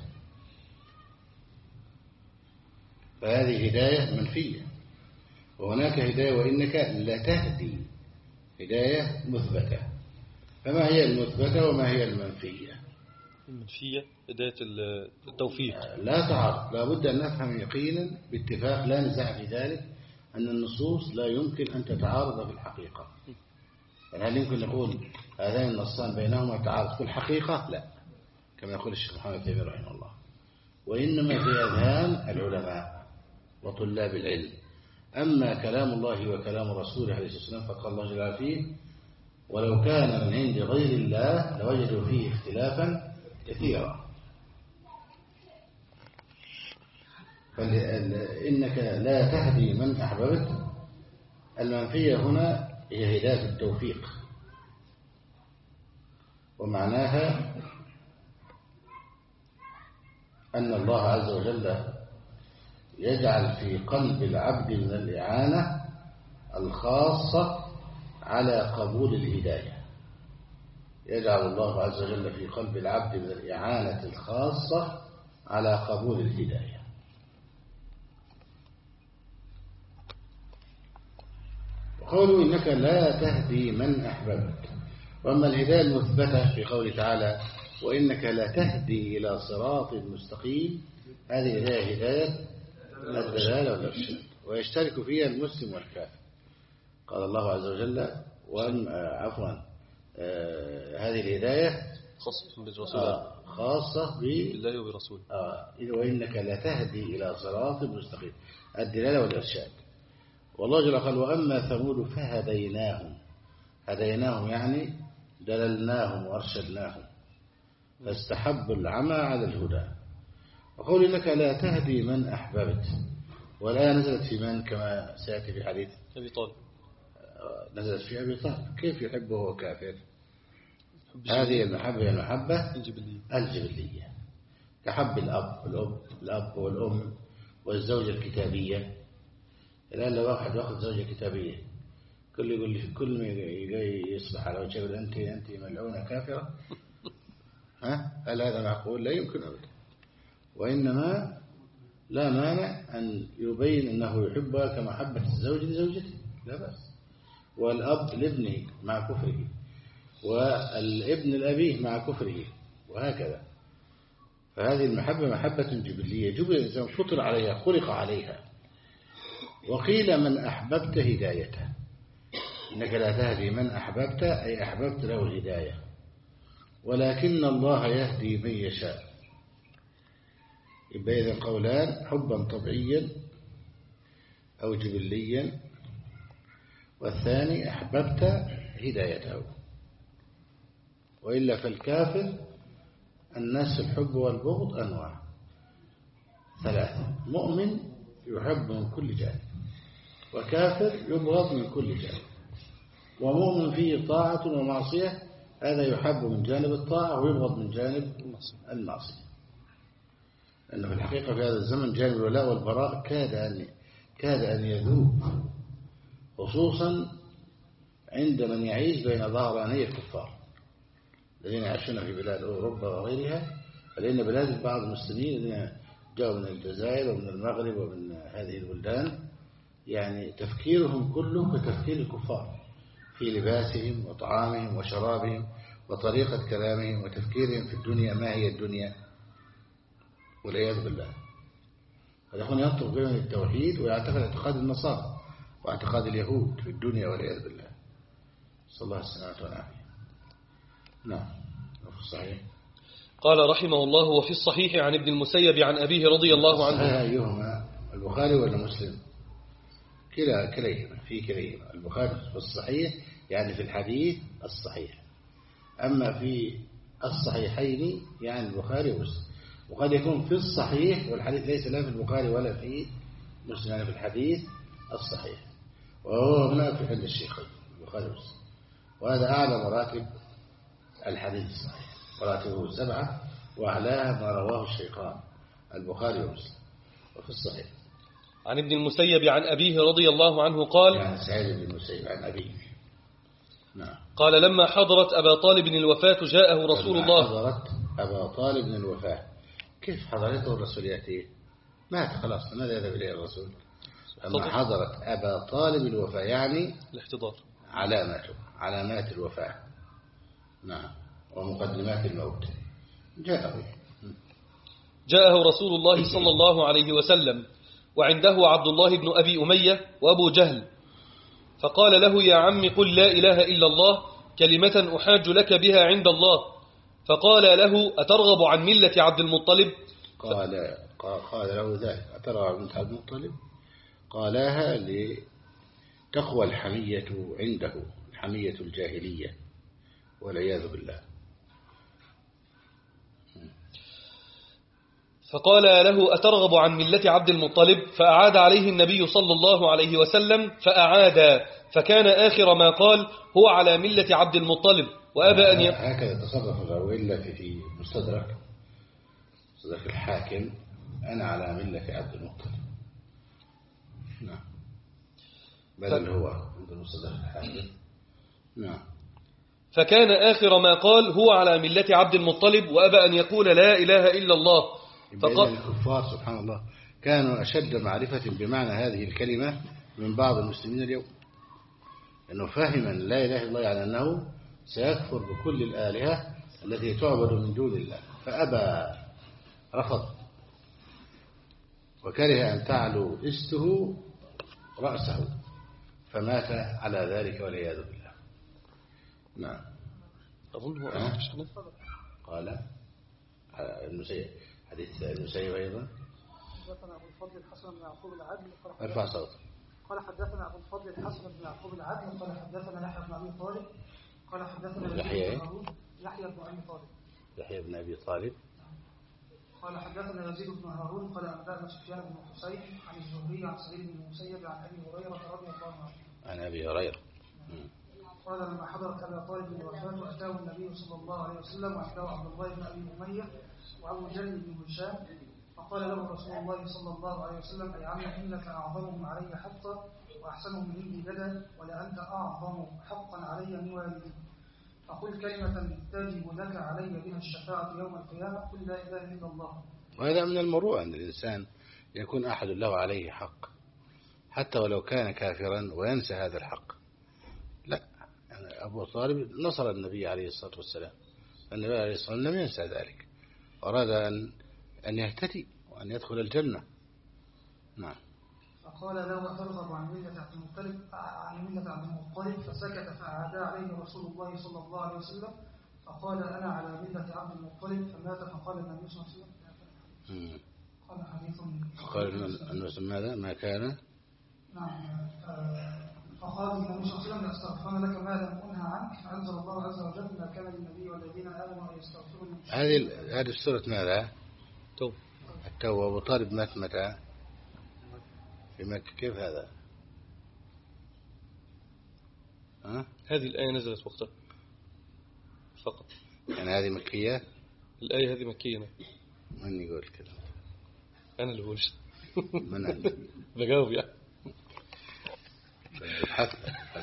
فهذه هداية منفية. وهناك هداية وإنك لتهدي، هداية مثبتة. فما هي المثبتة وما هي المنفية؟ المنفية هداية التوفيق. لا تعارض، لا بد أن نفهم يقينا باتفاق لا نزاع في ذلك أن النصوص لا يمكن أن تتعارض في الحقيقة. يعني هل يمكن نقول هذين النصان بينهما تعارض في الحقيقة؟ لا، كما يقول الشيخ محمد تيمية رحمه الله، وإنما في أذهان العلماء وطلاب العلم. أما كلام الله وكلام رسوله عليه الصلاة والسلام فقال الله جل وعلا فيه: ولو كان من عند غير الله لوجدوا فيه اختلافا كثيرا. فإنك لا تهدي من أحببت، المنفية هنا هي هداية التوفيق، ومعناها أن الله عز وجل يجعل في قلب العبد من الإعانة الخاصة على قبول الهداية. يجعل الله عز وجل في قلب العبد من الإعانة الخاصة على قبول الهداية. وقالوا إنك لا تهدي من أحببت. وأما الهداية المثبتة في قوله تعالى وإنك لا تهدي إلى صراط مستقيم، هذه هداية هداية الدلالة والإرشاد، ويشترك فيها المسلم والكافر. قال الله عز وجل وأن عفوا آه هذه الهداية خاصة بالرسول آه خاصة بالله وبرسوله. آه وإنك لا تهدي إلى صراط مستقيم، الدلالة والإرشاد. والله جل قال وأما ثمود فهديناهم. هديناهم يعني دللناهم وأرشدناهم، فاستحبوا العمى على الهدى. وقول إنك لا تهدي من أحببت، ولا نزلت في من كما سيأتي في حديث أبي طالب، نزلت في أبي طالب كيف يحبه وهو كافر. هذه المحبة المحبة الجبلية الجبلية كحب الأب الأب الأب والأم والزوجة الكتابية. الآن لو واحد واخذ زوجة كتابية كل يقول لي كل ما يصبح على وجهه يقول أنت أنت ملعونة كافرة، ها هل هذا معقول؟ لا يمكن أبدا. وإنما لا مانع أن يبين أنه يحبها كمحبة الزوج لزوجته، لا بأس. والأب لابنه مع كفره، والابن لأبيه مع كفره، وهكذا. فهذه المحبة محبة جبلية، جبل الإنسان فطر عليها، خلق عليها. وقيل من أحببت هدايته، إنك لا تهدي من أحببت أي أحببت له الهداية، ولكن الله يهدي من يشاء. يبقى إذن قولان: حبا طبيعيا أو جبليا، والثاني أحببت هدايته. وإلا فالكافر الناس الحب والبغض أنواع ثلاثة: مؤمن يحب من كل جانب، وكافر يبغض من كل جانب، ومؤمن فيه طاعة ومعصية، هذا يحب من جانب الطاعة ويبغض من جانب المعصية. لأن في الحقيقة في هذا الزمن جانب الولاء والبراء كاد أن كاد أن يذوب، خصوصا عند من يعيش بين ظهراني الكفار الذين يعيشون في بلاد أوروبا وغيرها. فلأن بلاد بعض المسلمين الذين جاءوا من الجزائر ومن المغرب ومن هذه البلدان يعني تفكيرهم كله كتفكير الكفار في لباسهم وطعامهم وشرابهم وطريقة كلامهم وتفكيرهم في الدنيا، ما هي الدنيا، والعياذ بالله. فالأخوان ينطق بهم التوحيد ويعتقد اعتقاد النصارى واعتقاد اليهود في الدنيا، والعياذ بالله. صلى الله السلامة والعافية. نعم. وفي الصحيح قال رحمه الله: وفي الصحيح عن ابن المسيب عن أبيه رضي الله عنه. أيهما البخاري ولا مسلم؟ كلا كليهما في كليهما. البخاري في الصحيح يعني في الحديث الصحيح، أما في الصحيحين يعني البخاري ومسلم. وقد يكون في الصحيح والحديث ليس لا في البخاري ولا في مسلم، يعني في الحديث الصحيح، وهو هنا في حل الشيخين البخاري ومسلم. وهذا أعلى مراتب الحديث الصحيح، مراتبه سبعة، وأعلاها ما رواه الشيخان البخاري ومسلم. وفي الصحيح عن ابن المسيب عن أبيه رضي الله عنه قال: يعني سعيد بن المسيب عن أبيه. نعم. قال: لما حضرت أبا طالب الوفاة جاءه رسول لما الله. حضرت أبا طالب الوفاة، كيف حضرته الرسول يأتيه؟ مات خلاص، ماذا يذهب إليه الرسول؟ لما حضرت أبا طالب الوفاة يعني الاحتضار، علامته علامات الوفاة. نعم. ومقدمات الموت. جاءه جاءه رسول الله صلى الله عليه وسلم وعنده عبد الله بن أبي أمية وأبو جهل، فقال له: يا عم قل لا إله إلا الله كلمة أحاج لك بها عند الله. فقال له: أترغب عن ملة عبد المطلب؟ قال قال له ذلك: أترغب عن ملة عبد المطلب؟ قالها لتقوى الحمية عنده، الحمية الجاهلية، والعياذ بالله. فقال له: أترغب عن ملة عبد المطلب؟ فأعاد عليه النبي صلى الله عليه وسلم فأعاد، فكان آخر ما قال: هو على ملة عبد المطلب. وأبى أن ي... هكذا تصرف الراوي إلا في مستدرك صدق الحاكم أنا على ملة عبد المطلب. نعم بدل هو عند صدق الحاكم. نعم. فكان آخر ما قال هو على ملة عبد المطلب وأبى أن يقول لا إله إلا الله. فقال الكفار سبحان الله كانوا أشد معرفة بمعنى هذه الكلمة من بعض المسلمين اليوم، أنه فهم لا إله إلا الله يعني أنه سيكفر بكل الآلهة التي تعبد من دون الله، فأبى رفض وكره أن تعلو استه رأسه فمات على ذلك والعياذ بالله. نعم. أظن هو أه؟ قال المسيب حديث المسيب أيضا. حدثنا أبو الفضل الحسن بن يعقوب العدل ارفع صوتك. قال حدثنا أبو الفضل الحسن بن يعقوب العدل قال حدثنا يحيى بن أبي طالب قال حدثنا يحيى يحيى بن أبي طالب يحيى بن أبي طالب قال حدثنا يزيد بن هارون قال أنبأنا سفيان بن حسين عن الزهري عن سعيد بن المسيب عن أبي هريرة رضي الله عنه عن أبي هريرة قال لما حضرت أبا طالب الوفاة أتاه النبي صلى الله عليه وسلم وأتاه عبد الله بن أبي أمية وأبو جهل بن هشام فقال له رسول الله صلى الله عليه وسلم أي عم إنك أعظمهم علي حقا وأحسنهم عندي بدا ولا أنت أعظم حقا علي من والدي فقل كلمة تجب لك علي بها الشفاعة يوم القيامة قل لا إله إلا الله. وهذا من المروءة أن الإنسان يكون أحد له عليه حق حتى ولو كان كافرا وينسى هذا الحق. لا يعني أبو طالب نصر النبي عليه الصلاة والسلام، النبي عليه الصلاة والسلام لم ينسى ذلك، أراد أن أن يهتدي وأن يدخل الجنة. نعم. فقال له أترغب عن ملة عبد المطلب عن ملة عبد المطلب فسكت فعاد عليه رسول الله صلى الله عليه وسلم فقال أنا على ملة عبد المطلب فمات. فقال النبي صلى الله عليه وسلم قال حديث قال أن ماذا ما كان. نعم. فقال النبي صلى الله عليه وسلم لأستغفرن لك ما لم أنهى عنك فأنزل الله عز وجل ما كان للنبي والذين آمنوا أن يستغفروا للمشركين. هذه هذه السورة ماذا؟ توبة. التوبة. أبو طالب مات متى؟ في مكة. كيف هذا؟ ها؟ هذه الآية نزلت وقتها فقط. يعني هذه مكية؟ الآية هذه مكية. من يقول كده؟ أنا اللي بقولش. من أنا؟ بجاوب يعني. حتى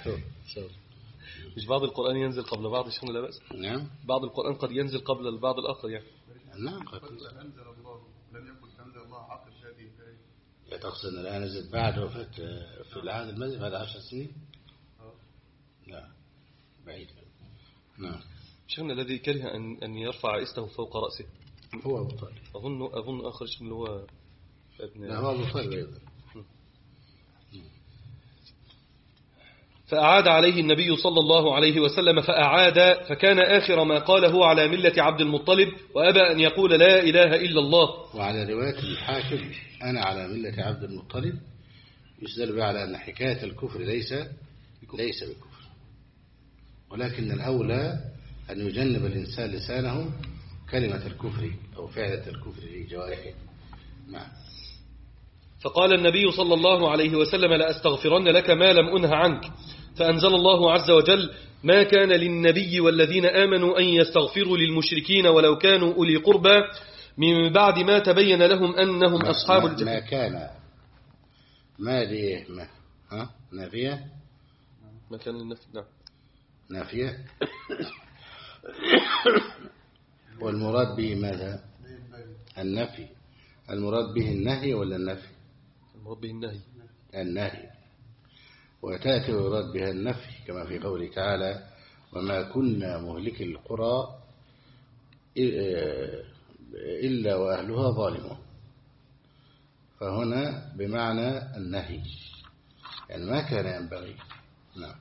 مش بعض القرآن ينزل قبل بعض شيء لا بأس. نعم. بعض القرآن قد ينزل قبل البعض الآخر يعني. نعم. قد أنزل الله لم يكن أنزل الله عقل هذه الآية. لا تقصد أن الآن نزل بعد وفاة في العهد الماضي بعد عشر سنين؟ لا بعيد. نعم. شيخنا الذي كره أن أن يرفع إسته فوق رأسه هو أبو طالب. أظن أظن آخر شيء اللي هو ابن. لا هو أبو طالب أيضا. فأعاد عليه النبي صلى الله عليه وسلم فأعاد فكان آخر ما قال هو على ملة عبد المطلب وأبى أن يقول لا إله إلا الله. وعلى رواية الحاكم أنا على ملة عبد المطلب يستدل بها على أن حكاية الكفر ليس ليس بكفر، ولكن الأولى أن يجنب الإنسان لسانه كلمة الكفر أو فعلة الكفر في جوارحه. نعم. فقال النبي صلى الله عليه وسلم لأستغفرن لك ما لم أنه عنك فأنزل الله عز وجل ما كان للنبي والذين آمنوا أن يستغفروا للمشركين ولو كانوا أولي قربى من بعد ما تبين لهم أنهم ما أصحاب ما الجحيم. ما كان ما ليه ما ها نافية ما كان للنفي. نعم نافية. والمراد به ماذا؟ النفي. المراد به النهي ولا النفي؟ المراد به النهي. النهي. وتأتي ويراد بها النفي كما في قوله تعالى وما كنا مهلك القرى إلا وأهلها ظالمون، فهنا بمعنى النهي يعني ما كان ينبغي. نعم.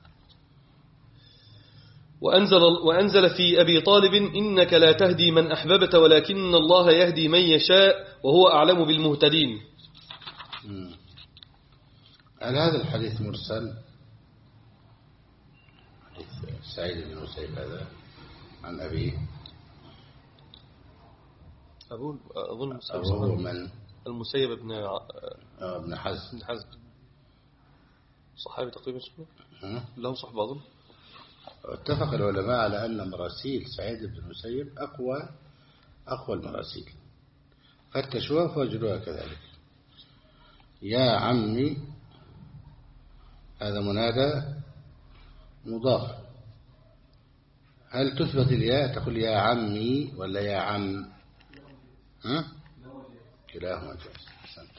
وأنزل, وأنزل في أبي طالب إنك لا تهدي من أحببت ولكن الله يهدي من يشاء وهو أعلم بالمهتدين. هل هذا الحديث مرسل؟ حديث سعيد بن المسيب هذا عن أبيه. أظن أظن أبوه من؟ المسيب ابن ابن حزم. ابن حزم صحابي تقريبا اسمه له صحبة أظن. اتفق العلماء على أن مراسيل سعيد بن المسيب أقوى أقوى المراسيل، فتشوها فوجدوها كذلك. يا عمي هذا منادى مضاف، هل تثبت الياء تقول يا عمي ولا يا عم؟ ها؟ كلاهما جائز. أحسنت.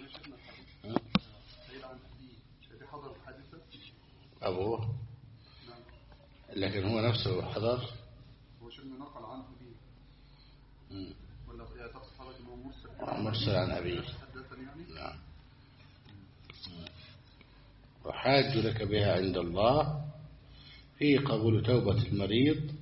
أبوه لكن هو نفسه حضر. هو شبه نقل عن أبيه ولا تقصد حضرتك إنه مرسل؟ مرسل عن أبيه. نعم. وحاج لك بها عند الله في قبول توبة المريض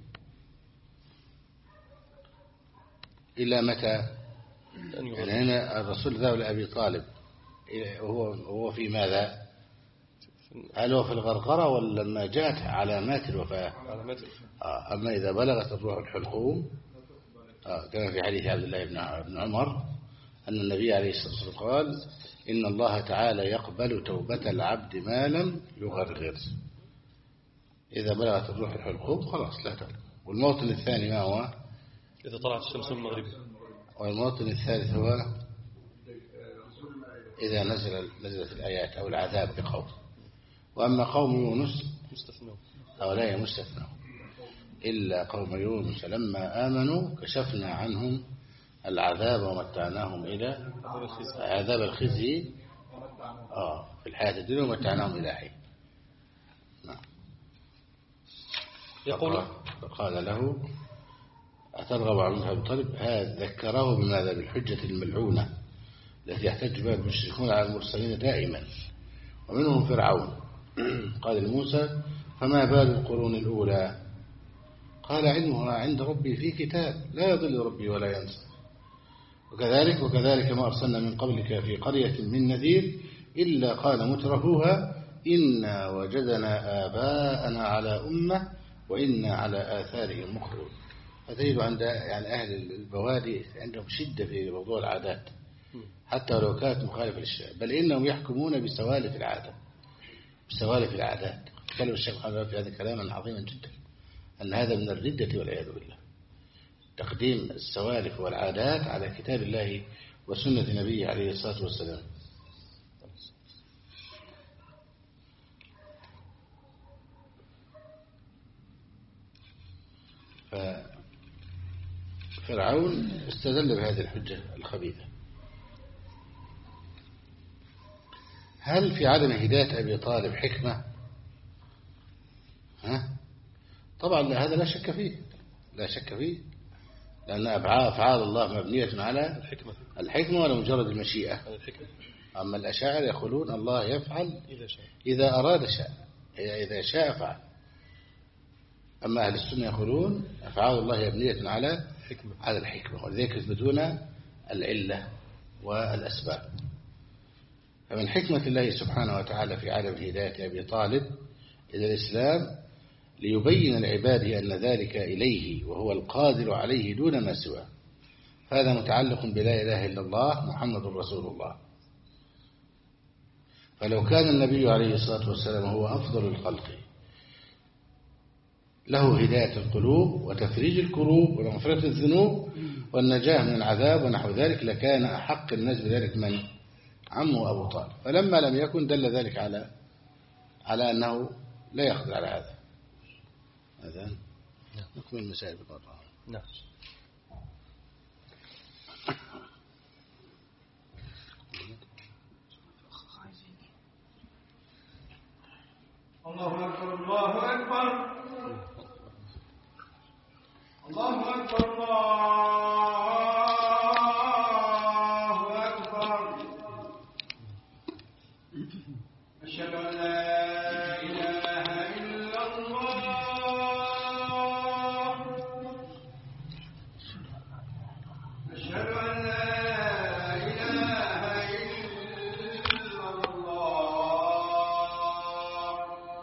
إلى متى؟ يعني هنا الرسول ذهب لأبي طالب وهو هو في ماذا؟ هل هو في الغرغرة ولا لما جاءت علامات الوفاة؟ آه. أما إذا بلغت الروح الحلقوم آه. كما في حديث عبد الله بن عمر أن النبي عليه الصلاة والسلام قال إن الله تعالى يقبل توبة العبد ما لم يغرغر. إذا بلغت الروح الحلقوم خلاص لا تقبل. والموطن الثاني ما هو؟ إذا طلعت الشمس من المغرب. والموطن الثالث هو إذا نزل نزلت الآيات أو العذاب بقوم. وأما قوم يونس أو لا مستثنى إلا قوم يونس لما آمنوا كشفنا عنهم العذاب ومتعناهم إلى عذاب الخزي آه في الحياة الدنيا ومتعناهم إلى حين. نعم. يقول قال له أترغب عن أبي طالب؟ هذا ذكره بماذا؟ بالحجة الملعونة التي يحتج بها المشركون على المرسلين دائما ومنهم فرعون. قال لموسى فما بال القرون الأولى؟ قال علمها عند ربي في كتاب لا يضل ربي ولا ينسى. وكذلك وكذلك ما أرسلنا من قبلك في قرية من نذير إلا قال مترفوها إنا وجدنا آباءنا على أمة وإنا على آثارهم مقتدون. فتجد عند يعني أهل البوادي عندهم شدة في موضوع العادات حتى لو كانت مخالفة للشرع، بل إنهم يحكمون بسوالف العادة بسوالف العادات. تكلم الشيخ محمد في هذا كلاما عظيما جدا أن هذا من الردة والعياذ بالله، تقديم السوالف والعادات على كتاب الله وسنة نبيه عليه الصلاة والسلام. ففرعون استدل بهذه الحجة الخبيثة. هل في عدم هداية أبي طالب حكمة؟ ها؟ طبعا لا، هذا لا شك فيه لا شك فيه لأن أفعال الله مبنية على الحكمة الحكمة ولا مجرد المشيئة. أما الأشاعرة يقولون الله يفعل إذا أراد شاء، إذا شاء فعل. أما أهل السنة يقولون أفعال الله مبنية على على الحكمة، ولذلك يثبتون العلة والأسباب. فمن حكمة الله سبحانه وتعالى في عدم هداية أبي طالب إلى الإسلام ليبين لعباده أن ذلك إليه وهو القادر عليه دون ما سواه. هذا متعلق بلا إله إلا الله محمد رسول الله. فلو كان النبي عليه الصلاة والسلام هو أفضل الخلق له هداية القلوب وتفريج الكروب ومغفرة الذنوب والنجاة من العذاب ونحو ذلك لكان أحق الناس بذلك من عمه أبو طالب. فلما لم يكن دل ذلك على على أنه لا يقدر على هذا. هذا نكمل المسائل بالمرة. نعم. الله أكبر الله أكبر الله أكبر الله أكبر. أشهد أن لا إله إلا الله. أشهد أن لا إله إلا الله.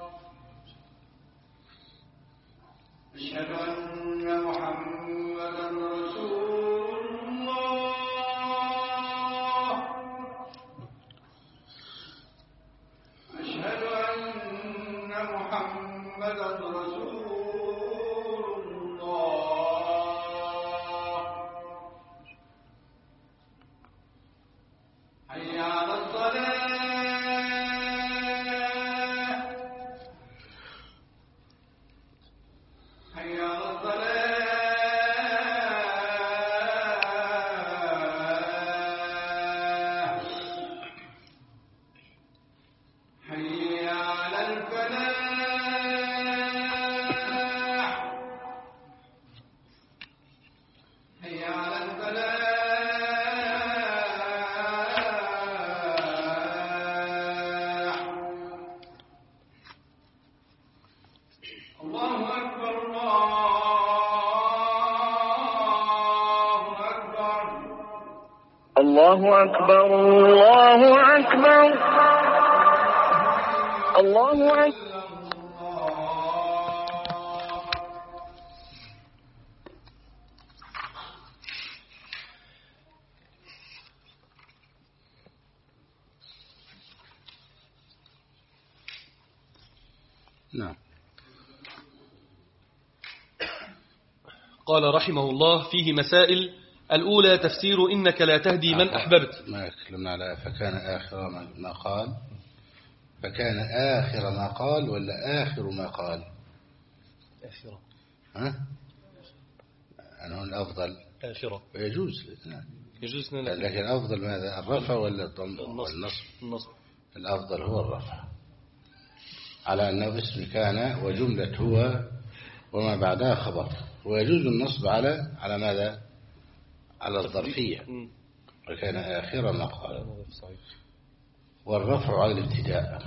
أشهد أن محمدا رسول الله. أشهد الله أكبر الله أكبر الله أكبر. نعم. قال رحمه الله فيه مسائل. الأولى تفسير إنك لا تهدي من أحببت. ما يتكلمنا على فكان آخر ما قال، فكان آخر ما قال ولا آخر ما قال؟ آخرة. ها؟ أنا هون الأفضل آخرة. ويجوز الاثنين. يجوز لكن الأفضل ماذا؟ الرفع ولا الضم والنصب؟ النصب. الأفضل هو الرفع، على أنه اسم كان وجملة هو وما بعدها خبر، ويجوز النصب على على ماذا؟ على الظرفية، وكان آخر ما قال، والرفع على الابتداء.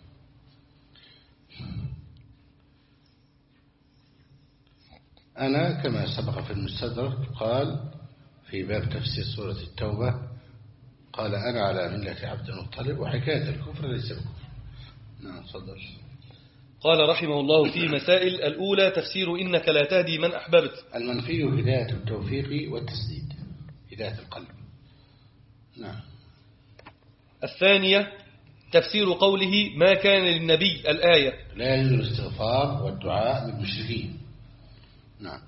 أنا كما سبق في المستدرك قال في باب تفسير سورة التوبة، قال أنا على ملة عبد المطلب، وحكاية الكفر ليس بكفر. نعم تفضل. قال رحمه الله في مسائل. الأولى تفسير إنك لا تهدي من أحببت. المنفي هداية التوفيق والتسديد، هداية القلب. نعم. الثانية تفسير قوله ما كان للنبي الآية. لا يجوز الاستغفار والدعاء للمشركين. نعم.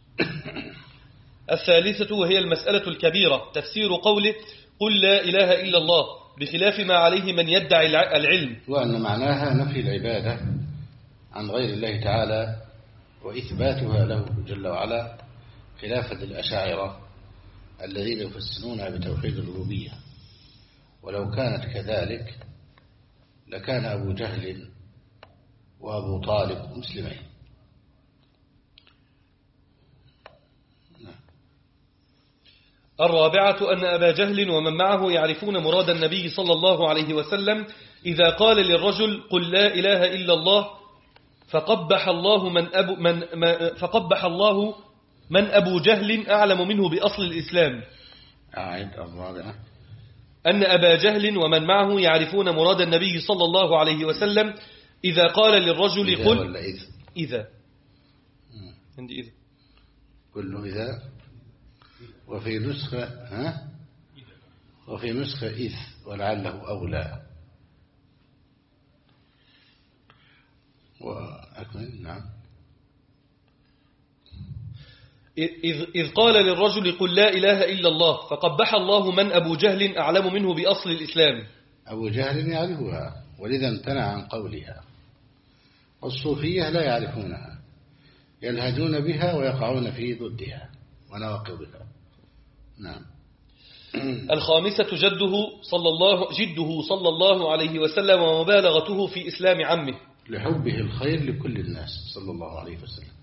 الثالثة وهي المسألة الكبيرة تفسير قوله قل لا إله إلا الله، بخلاف ما عليه من يدعي العلم، وأن معناها نفي العبادة عن غير الله تعالى وإثباتها له جل وعلا، خلافة الأشاعرة الذين يفسرونها بتوحيد الربوبية. ولو كانت كذلك لكان أبو جهل وأبو طالب مسلمين. الرابعة أن أبا جهل ومن معه يعرفون مراد النبي صلى الله عليه وسلم إذا قال للرجل قل لا إله إلا الله، فقبح الله من أبو من فقبح الله من أبو جهل أعلم منه بأصل الإسلام. أعيد الرابعة. أن أبا جهل ومن معه يعرفون مراد النبي صلى الله عليه وسلم إذا قال للرجل إذا قل ولا إذ؟ إذا. عندي إذا. كله إذا. وفي نسخة ها؟ وفي نسخة إذ ولعله أولى. وأكمل. نعم. إذ, إذ قال للرجل قل لا إله إلا الله، فقبح الله من أبو جهل أعلم منه بأصل الإسلام. أبو جهل يعرفها ولذا امتنع عن قولها، والصوفية لا يعرفونها، يلهجون بها ويقعون في ضدها ونواقضها. نعم. الخامسة جده صلى الله جده صلى الله عليه وسلم ومبالغته في إسلام عمه، لحبه الخير لكل الناس صلى الله عليه وسلم.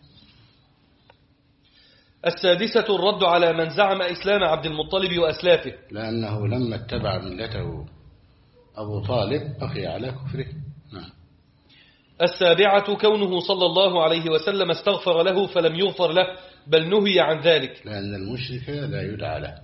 السادسة الرد على من زعم إسلام عبد المطلب وأسلافه، لأنه لما اتبع ملته أبو طالب بقي على كفره. نعم. السابعة كونه صلى الله عليه وسلم استغفر له فلم يغفر له، بل نهي عن ذلك، لأن المشرك لا يدعى له.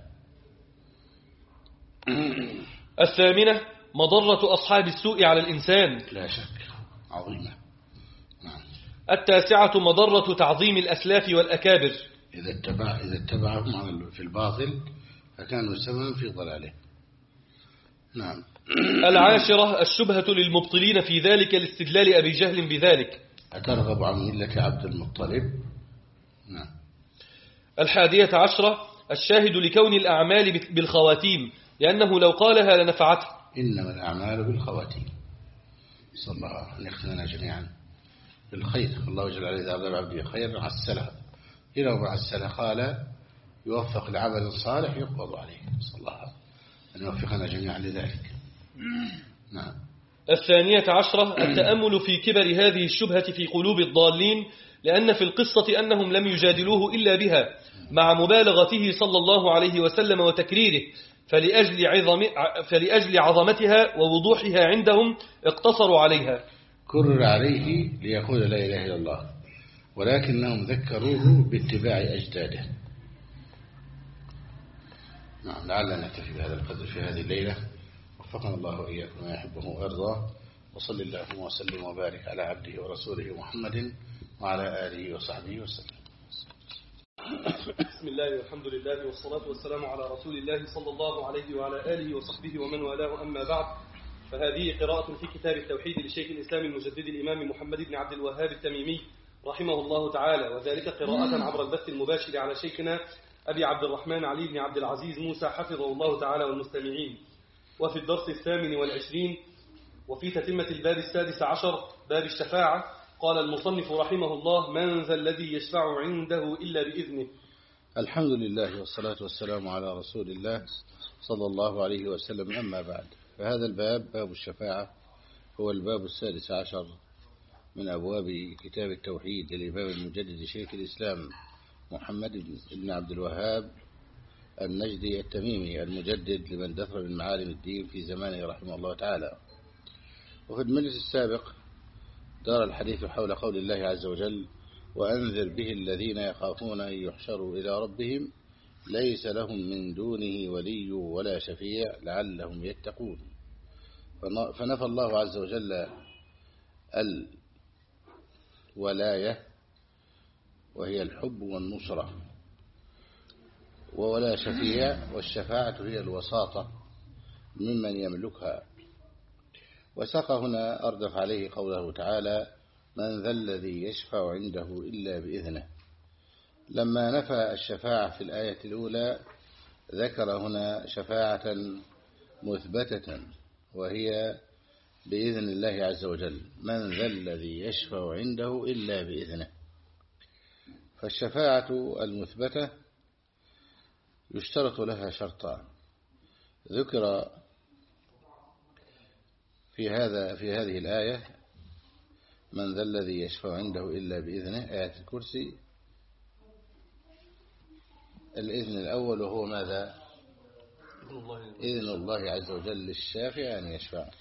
الثامنة مضرة أصحاب السوء على الإنسان، لا شك عظيمة. نعم. التاسعة مضرة تعظيم الأسلاف والأكابر، إذا اتبع إذا اتبعهم في الباطل فكانوا سببا في ضلاله. نعم. العاشرة الشبهة للمبطلين في ذلك لاستدلال أبي جهل بذلك، أترغب عن ملة عبد المطلب. نعم. الحادية عشرة الشاهد لكون الأعمال بالخواتيم، لأنه لو قالها لنفعته. إنما الأعمال بالخواتيم. صلى الله أن يختمنا جميعا بالخير. الله جل وعلا إذا أراد بعبده خير عسلها، إذا عسلها قال يوفق لعمل صالح يقبض عليه. صلى الله أن يوفقنا جميعا لذلك. نعم. الثانية عشرة التأمل في كبر هذه الشبهة في قلوب الضالين، لأن في القصة أنهم لم يجادلوه إلا بها مع مبالغته صلى الله عليه وسلم وتكريره، فلأجل, عظم فلأجل عظمتها ووضوحها عندهم اقتصروا عليها. كرر عليه ليقول لا إله إلا الله، ولكنهم ذكروه باتباع أجداده. نعم، لعلنا نكتفي بهذا القدر في هذه الليلة. وفقنا الله وإياكم ما يحبه ويرضاه. وصل اللهم وسلم وبارك على عبده ورسوله محمد وعلى آله وصحبه وسلم. بسم الله والحمد لله والصلاة والسلام على رسول الله صلى الله عليه وعلى آله وصحبه ومن والاه، أما بعد، فهذه قراءة في كتاب التوحيد للشيخ الإسلام المجدد الإمام محمد بن عبد الوهاب التميمي رحمه الله تعالى، وذلك قراءة عبر البث المباشر على شيخنا أبي عبد الرحمن علي بن عبد العزيز موسى حفظه الله تعالى والمستمعين. وفي الدرس الثامن والعشرين وفي تتمة الباب السادس عشر باب الشفاعة، قال المصنف رحمه الله: من ذا الذي يشفع عنده إلا بإذنه. الحمد لله والصلاة والسلام على رسول الله صلى الله عليه وسلم، أما بعد، فهذا الباب باب الشفاعة هو الباب السادس عشر من أبواب كتاب التوحيد للإمام المجدد شيخ الإسلام محمد بن عبد الوهاب النجدي التميمي المجدد لمن دثر من معالم الدين في زمانه رحمه الله تعالى. وفي المجلس السابق دار الحديث حول قول الله عز وجل: وأنذر به الذين يخافون أن يحشروا إلى ربهم ليس لهم من دونه ولي ولا شفيع لعلهم يتقون. فنفى الله عز وجل الولاية وهي الحب والنصرة، وولا شفيع والشفاعة هي الوساطة ممن يملكها. وساق هنا أردف عليه قوله تعالى: من ذا الذي يشفع عنده إلا بإذنه. لما نفى الشفاعة في الآية الأولى ذكر هنا شفاعة مثبتة وهي بإذن الله عز وجل: من ذا الذي يشفع عنده إلا بإذنه. فالشفاعة المثبتة يشترط لها شرطان ذكر في هذا في هذه الآية: من ذا الذي يشفع عنده إلا بإذنه، آية الكرسي. الإذن الأول وهو ماذا؟ إذن الله عز وجل للشافع أن يشفع.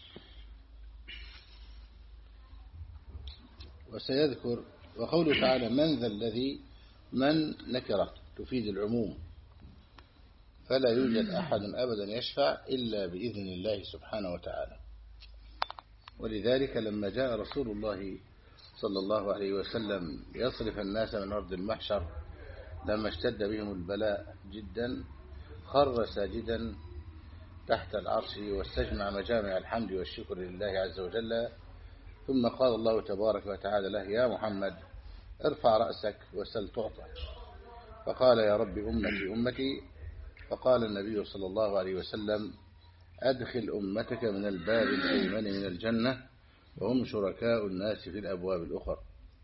وسيذكر وقوله تعالى: من ذا الذي، من نكرة تفيد العموم، فلا يوجد أحد أبدا يشفع إلا بإذن الله سبحانه وتعالى. ولذلك لما جاء رسول الله صلى الله عليه وسلم يصرف الناس من أرض المحشر لما اشتد بهم البلاء جدا، خر ساجدا تحت العرش واستجمع مجامع الحمد والشكر لله عز وجل، ثم قال الله تبارك وتعالى له: يا محمد ارفع رأسك وسل تعطى. فقال: يا رب أمتي أمتي. فقال النبي صلى الله عليه وسلم: أدخل أمتك من الباب الأيمن من الجنة وهم شركاء الناس في الأبواب الأخرى.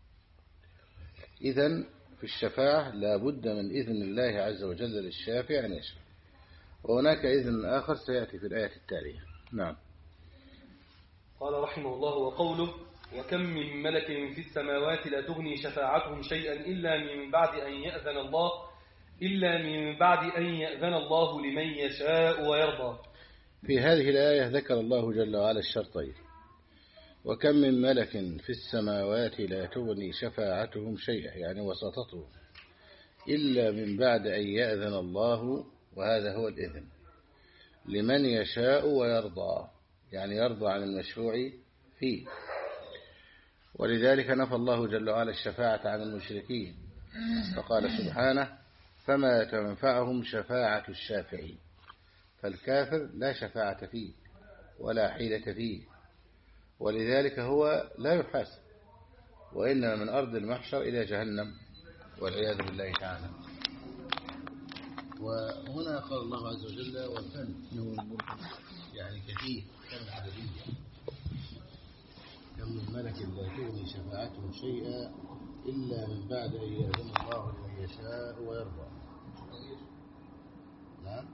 إذن في الشفاعة لا بد من إذن الله عز وجل للشافع أن يشفع، وهناك إذن آخر سيأتي في الآية التالية. نعم. قال رحمه الله: وقوله: وكم من ملك في السماوات لا تغني شفاعتهم شيئا إلا من بعد أن يأذن الله إلا من بعد أن يأذن الله لمن يشاء ويرضى. في هذه الآية ذكر الله جل وعلا الشرطين: وكم من ملك في السماوات لا تغني شفاعتهم شيئا، يعني وساطته، إلا من بعد أن يأذن الله، وهذا هو الإذن، لمن يشاء ويرضى، يعني يرضى عن المشروع فيه. ولذلك نفى الله جل وعلا الشفاعة عن المشركين، فقال سبحانه: فما تنفعهم شفاعة الشافعين. فالكافر لا شفاعة فيه ولا حيلة فيه، ولذلك هو لا يحاسب، وإنما من أرض المحشر إلى جهنم والعياذ بالله تعالى. وهنا قال الله عز وجل: وكم يعني كثير، كم عددية، كم من ملك لا تغني شفاعتهم شيئا إلا من بعد أن يأذن الله لمن يشاء ويرضى. نعم.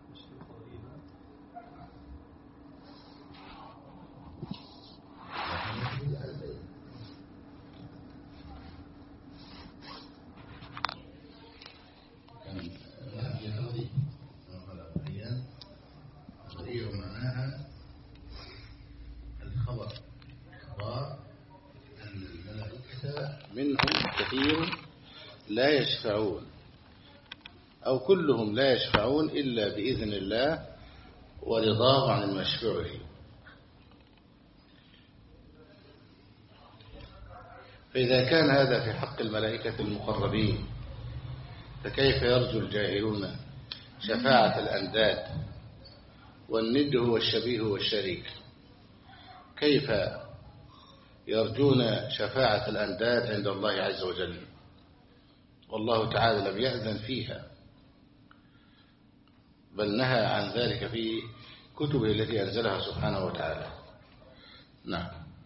هي ومعناها الخبر، إخبار أن الملائكة منهم كثير لا يشفعون، أو كلهم لا يشفعون إلا بإذن الله ورضاه عن المشفوع فيه. فإذا كان هذا في حق الملائكة المقربين فكيف يرجو الجاهلون شفاعة الأنداد؟ والند هو الشبيه والشريك، كيف يرجون شفاعة الأنداد عند الله عز وجل والله تعالى لم يأذن فيها، بل نهى عن ذلك في كتبه التي أنزلها سبحانه وتعالى. نعم.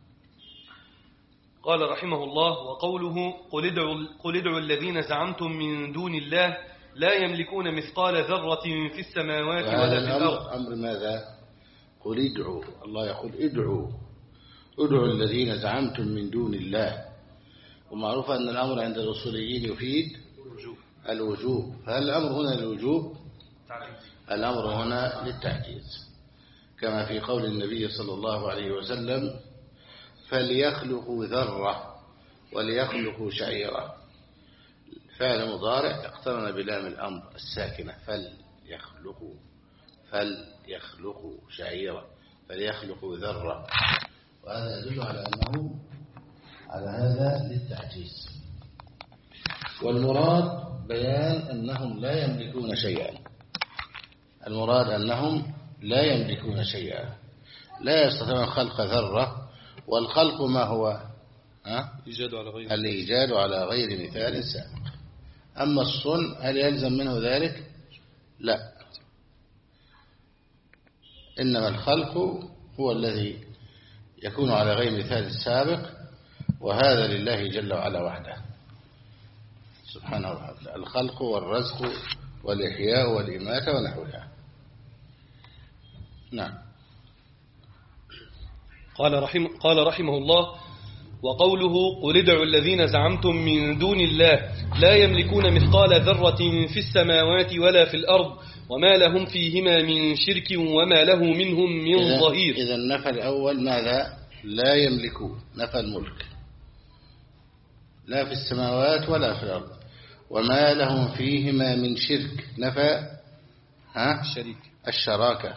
قال رحمه الله: وقوله قل ادعوا, قل ادعوا الذين زعمتم من دون الله لا يملكون مثقال ذرة في السماوات ولا في الأرض. أمر ماذا؟ قل ادعوا، الله يقول ادعوا ادعوا الذين زعمتم من دون الله، ومعروف أن الأمر عند الأصوليين يفيد الوجوب، فهل الأمر هنا للوجوب؟ الأمر هنا للتعجيز، كما في قول النبي صلى الله عليه وسلم: فليخلقوا ذرة وليخلقوا شعيرة. فعل مضارع اقترن بلام الأمر الساكنة، فليخلقوا فليخلقوا شعيرة فليخلقوا ذرة، وهذا يدل على أنه على هذا للتعجيز. والمراد بيان أنهم لا يملكون شيئا، المراد أنهم لا يملكون شيئا، لا يستطيعون خلق ذرة، والخلق ما هو؟ ها؟ الإيجاد على غير مثال سابق. أما الصنع هل يلزم منه ذلك؟ لا، إنما الخلق هو الذي يكون على غير مثال سابق، وهذا لله جل وعلا وحده سبحانه وتعالى، الخلق والرزق والإحياء والإماتة ونحوها. نعم. قال رحمه, قال رحمه الله: وقوله قل ادعوا الذين زعمتم من دون الله لا يملكون مثقال ذرة في السماوات ولا في الأرض وما لهم فيهما من شرك وما له منهم من ظهير. إذا النفى الأول ماذا؟ لا يملكون، نفى الملك، لا في السماوات ولا في الأرض، وما لهم فيهما من شرك، نفى ها؟ الشريك، الشراكة،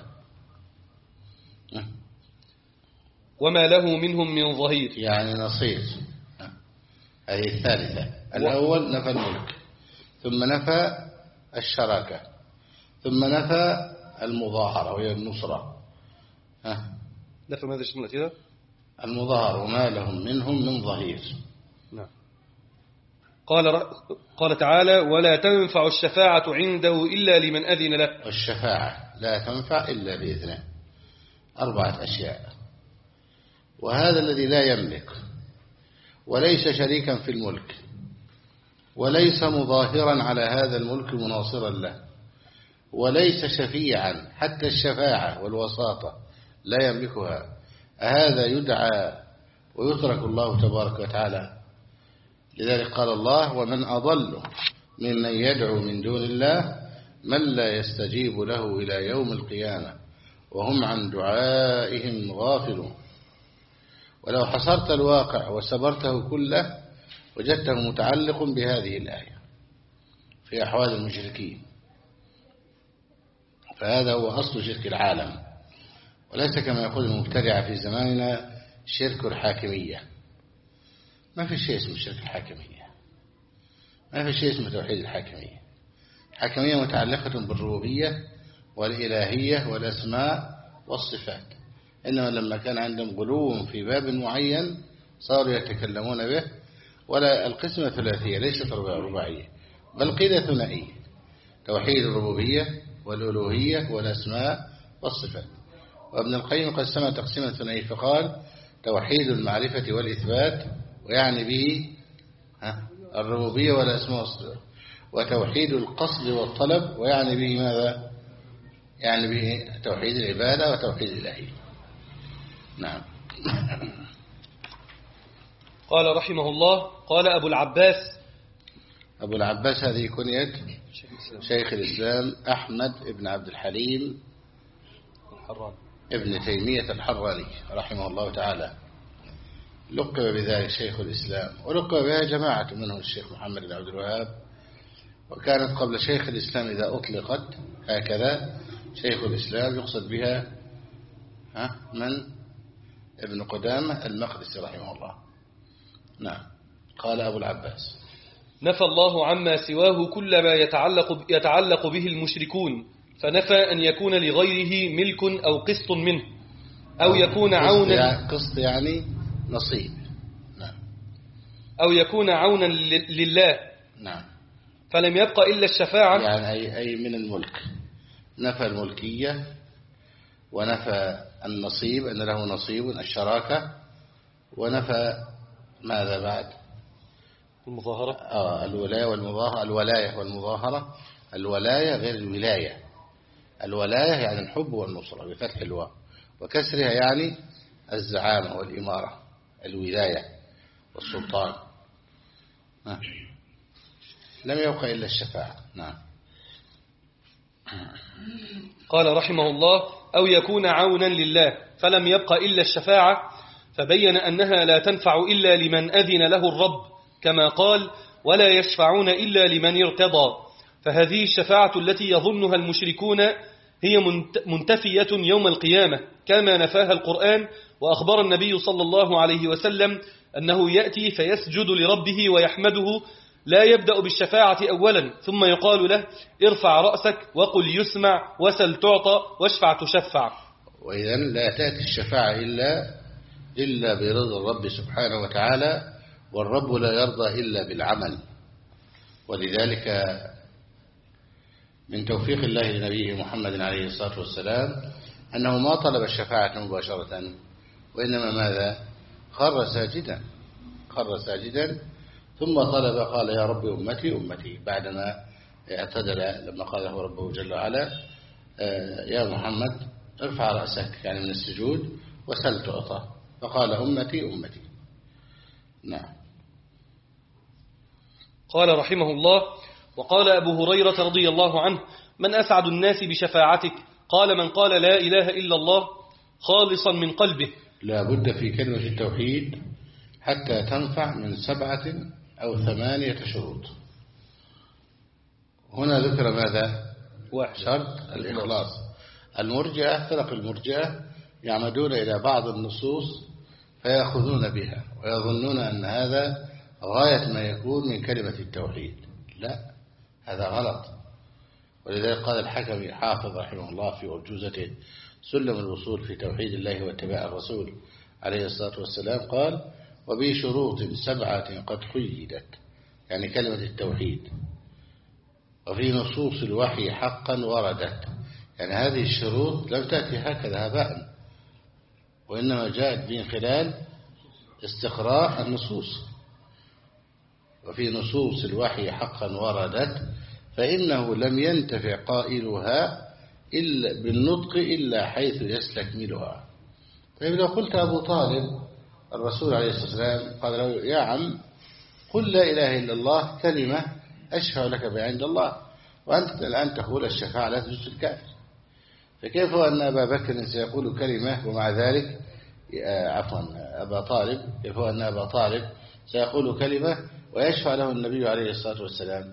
وما له منهم من ظهير يعني نصير. هذه الثالثة. الأول نفى الملك، ثم نفى الشراكة، ثم نفى المظاهرة وهي النصرة. ها؟ نفى ماذا الجملة كده؟ المظاهرة، وما لهم منهم من ظهير. نعم. قال قال تعالى: ولا تنفع الشفاعة عنده إلا لمن أذن له. والشفاعة لا تنفع إلا بإذنه. أربعة أشياء، وهذا الذي لا يملك وليس شريكا في الملك وليس مظاهرا على هذا الملك مناصرا له وليس شفيعا، حتى الشفاعة والوساطة لا يملكها، هذا يدعى ويترك الله تبارك وتعالى. لذلك قال الله: ومن أضل ممن يدعو من دون الله من لا يستجيب له إلى يوم القيامة وهم عن دعائهم غافلون. ولو حصرت الواقع وسبرته كله وجدته متعلق بهذه الآية في أحوال المشركين، فهذا هو أصل شرك العالم، وليس كما يقول المبتدع في زماننا شرك الحاكمية. ما في شيء اسمه شرك الحاكمية، ما في شيء اسمه توحيد الحاكمية. الحاكمية متعلقة بالربوبية والإلهية والأسماء والصفات، إنما لما كان عندهم غلو في باب معين صاروا يتكلمون به. ولا القسمة ثلاثية ليست رباعية، بل قيل ثنائية: توحيد الربوبية والألوهية والأسماء والصفات. وابن القيم قسم تقسيما ثنائية فقال: توحيد المعرفة والإثبات، ويعني به الربوبية والأسماء والصفات، وتوحيد القصد والطلب، ويعني به ماذا؟ يعني به توحيد العبادة وتوحيد الإلهية. نعم. قال رحمه الله: قال أبو العباس أبو العباس هذه كنية شيخ الإسلام أحمد بن عبد الحليم الحراني ابن تيمية الحراني رحمه الله تعالى، لقب بذلك شيخ الإسلام، ولقب بها جماعة منهم الشيخ محمد بن عبد الوهاب وكانت قبل شيخ الإسلام إذا أطلقت هكذا شيخ الإسلام يقصد بها ها من ابن قدامة المقدسي رحمه الله. نعم. قال أبو العباس: نفى الله عما سواه كل ما يتعلق, يتعلق به المشركون، فنفى أن يكون لغيره ملك أو قسط منه أو يكون عونا، قسط يعني نصيب. نعم. أو يكون عونا لله. نعم. فلم يبق إلا الشفاعة، يعني أي, أي من الملك. نفى الملكية ونفى النصيب أن له نصيب الشراكة، ونفى ماذا بعد؟ المظاهرة. آه الولاية والمظاهرة. الولاية والمظاهرة. الولاية غير الولاية. الولاية يعني الحب والنصرة بفتح الواو، وكسرها يعني الزعامة والإمارة، الولاية والسلطان. نعم. لم يبقى إلا الشفاعة. نعم. قال رحمه الله: أو يكون عونا لله، فلم يبق إلا الشفاعة، فبين أنها لا تنفع إلا لمن أذن له الرب، كما قال: ولا يشفعون إلا لمن ارتضى. فهذه الشفاعة التي يظنها المشركون هي منتفية يوم القيامة، كما نفاها القرآن. وأخبر النبي صلى الله عليه وسلم أنه يأتي فيسجد لربه ويحمده، لا يبدأ بالشفاعة أولا، ثم يقال له: ارفع رأسك وقل يسمع وسل تعطى واشفع تشفع. وإذا لا تأتي الشفاعة إلا إلا برضا الرب سبحانه وتعالى، والرب لا يرضى إلا بالعمل. ولذلك من توفيق الله لنبيه محمد عليه الصلاة والسلام أنه ما طلب الشفاعة مباشرة، وإنما ماذا؟ خر ساجدا خر ساجدا ثم طلب، قال: يا رب أمتي أمتي، بعدما اعتدل لما قال له ربه جل وعلا: يا محمد ارفع رأسك، يعني من السجود، وسل تعطى، فقال: أمتي أمتي. نعم. قال رحمه الله: وقال أبو هريرة رضي الله عنه: من أسعد الناس بشفاعتك؟ قال: من قال لا إله إلا الله خالصا من قلبه. لا بد في كلمة التوحيد حتى تنفع من سبعة أو ثمانية شروط. هنا ذكر ماذا؟ واحد. شرط الإخلاص. المرجئة، فرق المرجئة يعمدون إلى بعض النصوص فيأخذون بها ويظنون أن هذا غاية ما يكون من كلمة التوحيد. لا، هذا غلط. ولذلك قال الحكمي حافظ رحمه الله في أرجوزته سلم الوصول في توحيد الله واتباع الرسول عليه الصلاة والسلام، قال: وبشروط سبعة قد قيدت، يعني كلمة التوحيد، وفي نصوص الوحي حقا وردت. يعني هذه الشروط لم تأتي هكذا هباء، وإنما جاءت من خلال استقراء النصوص. وفي نصوص الوحي حقا وردت، فإنه لم ينتفع قائلها إلا بالنطق إلا حيث يستكملها. طيب لو قلت أبو طالب الرسول عليه الصلاة والسلام قال له: يا عم قل لا إله إلا الله كلمة أشفع لك بها عند الله، وأنت الآن تقول الشفاعة لا تجوز الكافر، فكيف أن أبا بكر سيقول كلمة ومع ذلك عفوا أبا طالب كيف أن أبا طالب سيقول كلمة ويشفع له النبي عليه الصلاة والسلام؟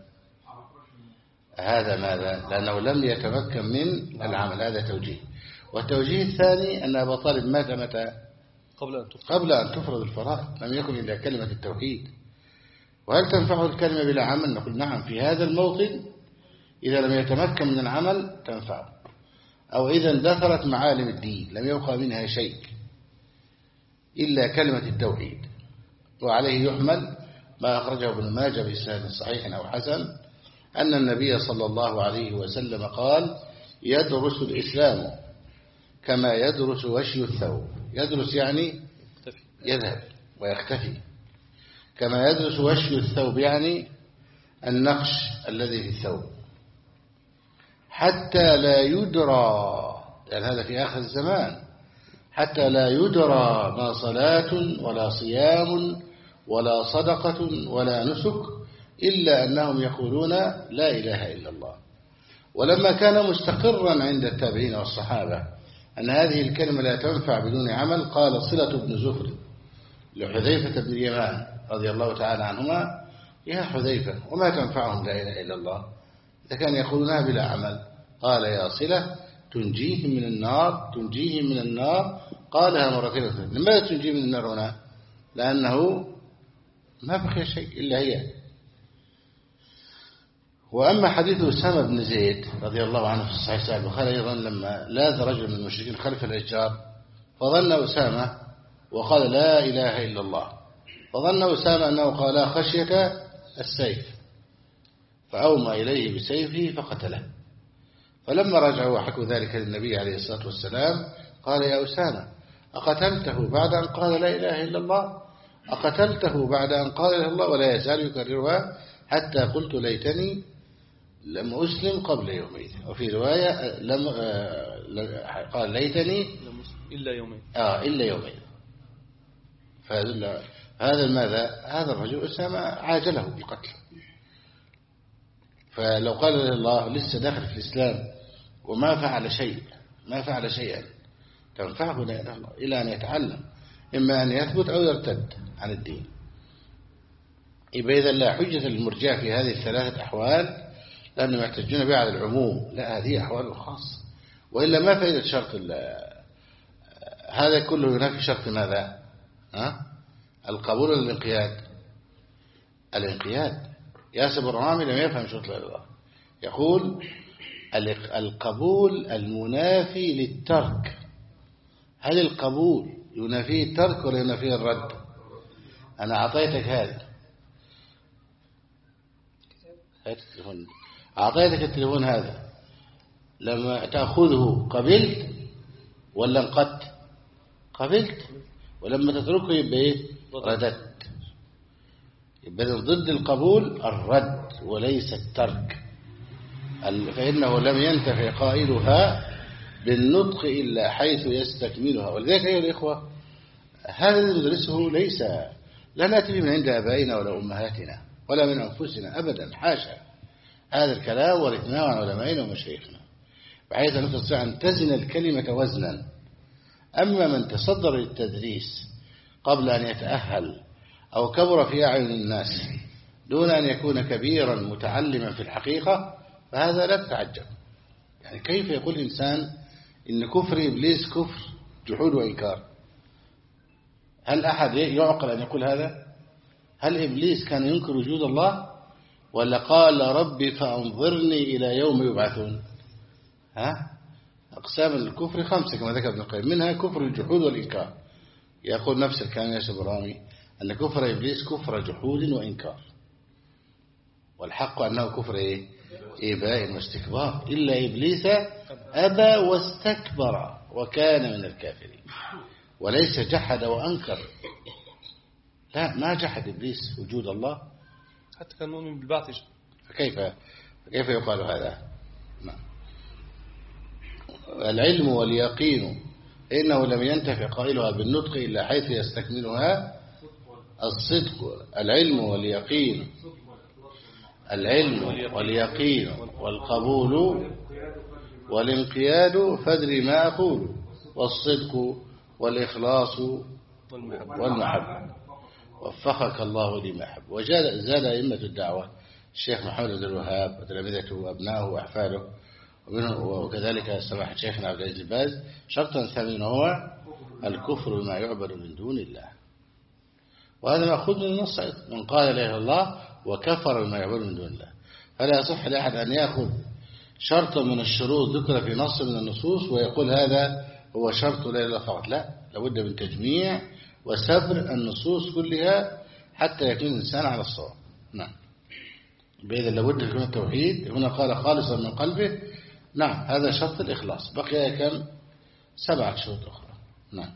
هذا ماذا؟ لأنه لم يتمكن من العمل. هذا توجيه. والتوجيه الثاني أن أبا طالب مات متى؟ قبل أن تفرض قبل أن تفرض الفرائض، لم يكن إلا كلمة التوحيد. وهل تنفعه الكلمة بلا عمل؟ نقول نعم، في هذا الموطن إذا لم يتمكن من العمل تنفعه، أو إذا اندثرت معالم الدين لم يبقى منها شيء إلا كلمة التوحيد. وعليه يحمل ما أخرجه ابن ماجه بإسناد صحيح أو حسن أن النبي صلى الله عليه وسلم قال: يدرس الإسلام كما يدرس وشي الثوب. يدرس يعني يذهب ويختفي، كما يدرس وشي الثوب يعني النقش الذي في الثوب، حتى لا يدرى، يعني هذا في آخر الزمان، حتى لا يدرى ما صلاة ولا صيام ولا صدقة ولا نسك إلا أنهم يقولون لا إله إلا الله. ولما كان مستقرا عند التابعين والصحابة أن هذه الكلمة لا تنفع بدون عمل، قال صلة بن زفر لحذيفة بن اليمان رضي الله تعالى عنهما: يا حذيفة وما تنفعهم لا إله إلا الله إذا كان يقولونها بلا عمل؟ قال يا صلة تنجيهم من النار تنجيهم من النار قالها مرتين. لماذا تنجي من النار هنا؟ لأنه ما بقي شيء إلا هي. وأما حديث أسامة بن زيد رضي الله عنه في الصحيح السابق قال أيضا لما لاذ رجل من المشركين خلف الأشجار فظن أسامة وقال لا إله إلا الله، فظن أسامة أنه قال خشية السيف فأومى إليه بسيفه فقتله. فلما رجعوا وحكوا ذلك للنبي عليه الصلاة والسلام قال يا أسامة أقتلته بعد أن قال لا إله إلا الله؟ أقتلته بعد أن قال لا إله إلا الله؟ ولا يزال يكررها حتى قلت ليتني لم أسلم قبل يومين. وفي رواية لم آه قال ليتني إلا يومين آه إلا يومين. فهذا هذا ماذا؟ هذا الرجل أسامة عاجله بالقتل. فلو قال الله لسه داخل في الإسلام وما فعل شيء ما فعل شيئا تنفعه إلى أن يتعلم إما أن يثبت أو يرتد عن الدين. يبقى إذا لا حجة للمرجع في هذه الثلاثة أحوال لأنهم يحتجون بها على العموم، لا هذه أحوال خاصة. وإلا ما فائدة شرط هذا كله ينافي شرط ماذا؟ ها؟ القبول ولا الانقياد؟ الانقياد. ياسب الرامي لم يفهم شرط لا الله، يقول القبول المنافي للترك. هل القبول ينافيه الترك ولا ينافيه الرد؟ أنا أعطيتك هذا أعطيتك التليفون هذا لما تأخذه قبلت ولا انقدت؟ قبلت. ولما تتركه يبقى إيه؟ رددت. يبقى ضد القبول الرد وليس الترك، فإنه لم ينتفع قائلها بالنطق إلا حيث يستكملها. ولذلك أيها الإخوة هذا الذي ندرسه ليس لا نأتي من عند أبائنا ولا أمهاتنا ولا من أنفسنا أبدا، حاشا. هذا الكلام ورثناه عن علمائنا ومشايخنا بحيث أن نستطيع أن تزن الكلمة وزنا. أما من تصدر للتدريس قبل أن يتأهل أو كبر في أعين الناس دون أن يكون كبيرا متعلما في الحقيقة فهذا لا تتعجب. يعني كيف يقول إنسان إن كفر إبليس كفر جحود وإنكار؟ هل أحد يعقل أن يقول هذا؟ هل إبليس كان ينكر وجود الله ولا قال ربي فأنظرني إلى يوم يبعثون؟ ها؟ أقسام الكفر خمسة كما ذكر ابن القيم، منها كفر الجحود والإنكار. يقول نفس الكلام ياسب الرامي أن كفر إبليس كفر جحود وإنكار، والحق أنه كفر إيه؟ إباء واستكبار. إلا إبليس أبى واستكبر وكان من الكافرين، وليس جحد وأنكر. لا، ما جحد إبليس وجود الله، حتى كان مؤمن بالبعث. فكيف كيف يقال هذا؟ نعم. العلم واليقين إنه لم ينتفع قائلها بالنطق إلا حيث يستكملها الصدق. العلم واليقين العلم واليقين والقبول والانقياد فادري ما أقول، والصدق والإخلاص والمحبة. وفقك الله لما أحب. وزاد زاد أئمة الدعوة الشيخ محمد بن الوهاب وتلامذته وأبنائه وأحفاده وكذلك سماحة شيخنا عبد العزيز باز شرطا ثانيا هو الكفر بما يعبد من دون الله. وهذا مأخوذ من النص، من قال لا إله إلا الله وكفر بما يعبد من دون الله. فلا يصح لأحد أن يأخذ شرطا من الشروط ذكر في نص من النصوص ويقول هذا هو شرط لا إله إلا الله فقط. لا، لابد من تجميع وسبر النصوص كلها حتى يكون الإنسان على الصواب. نعم. بإذن لابد من التوحيد. هنا قال خالصا من قلبه. نعم، هذا شرط الإخلاص. بقي كم؟ سبعة شروط أخرى. نعم.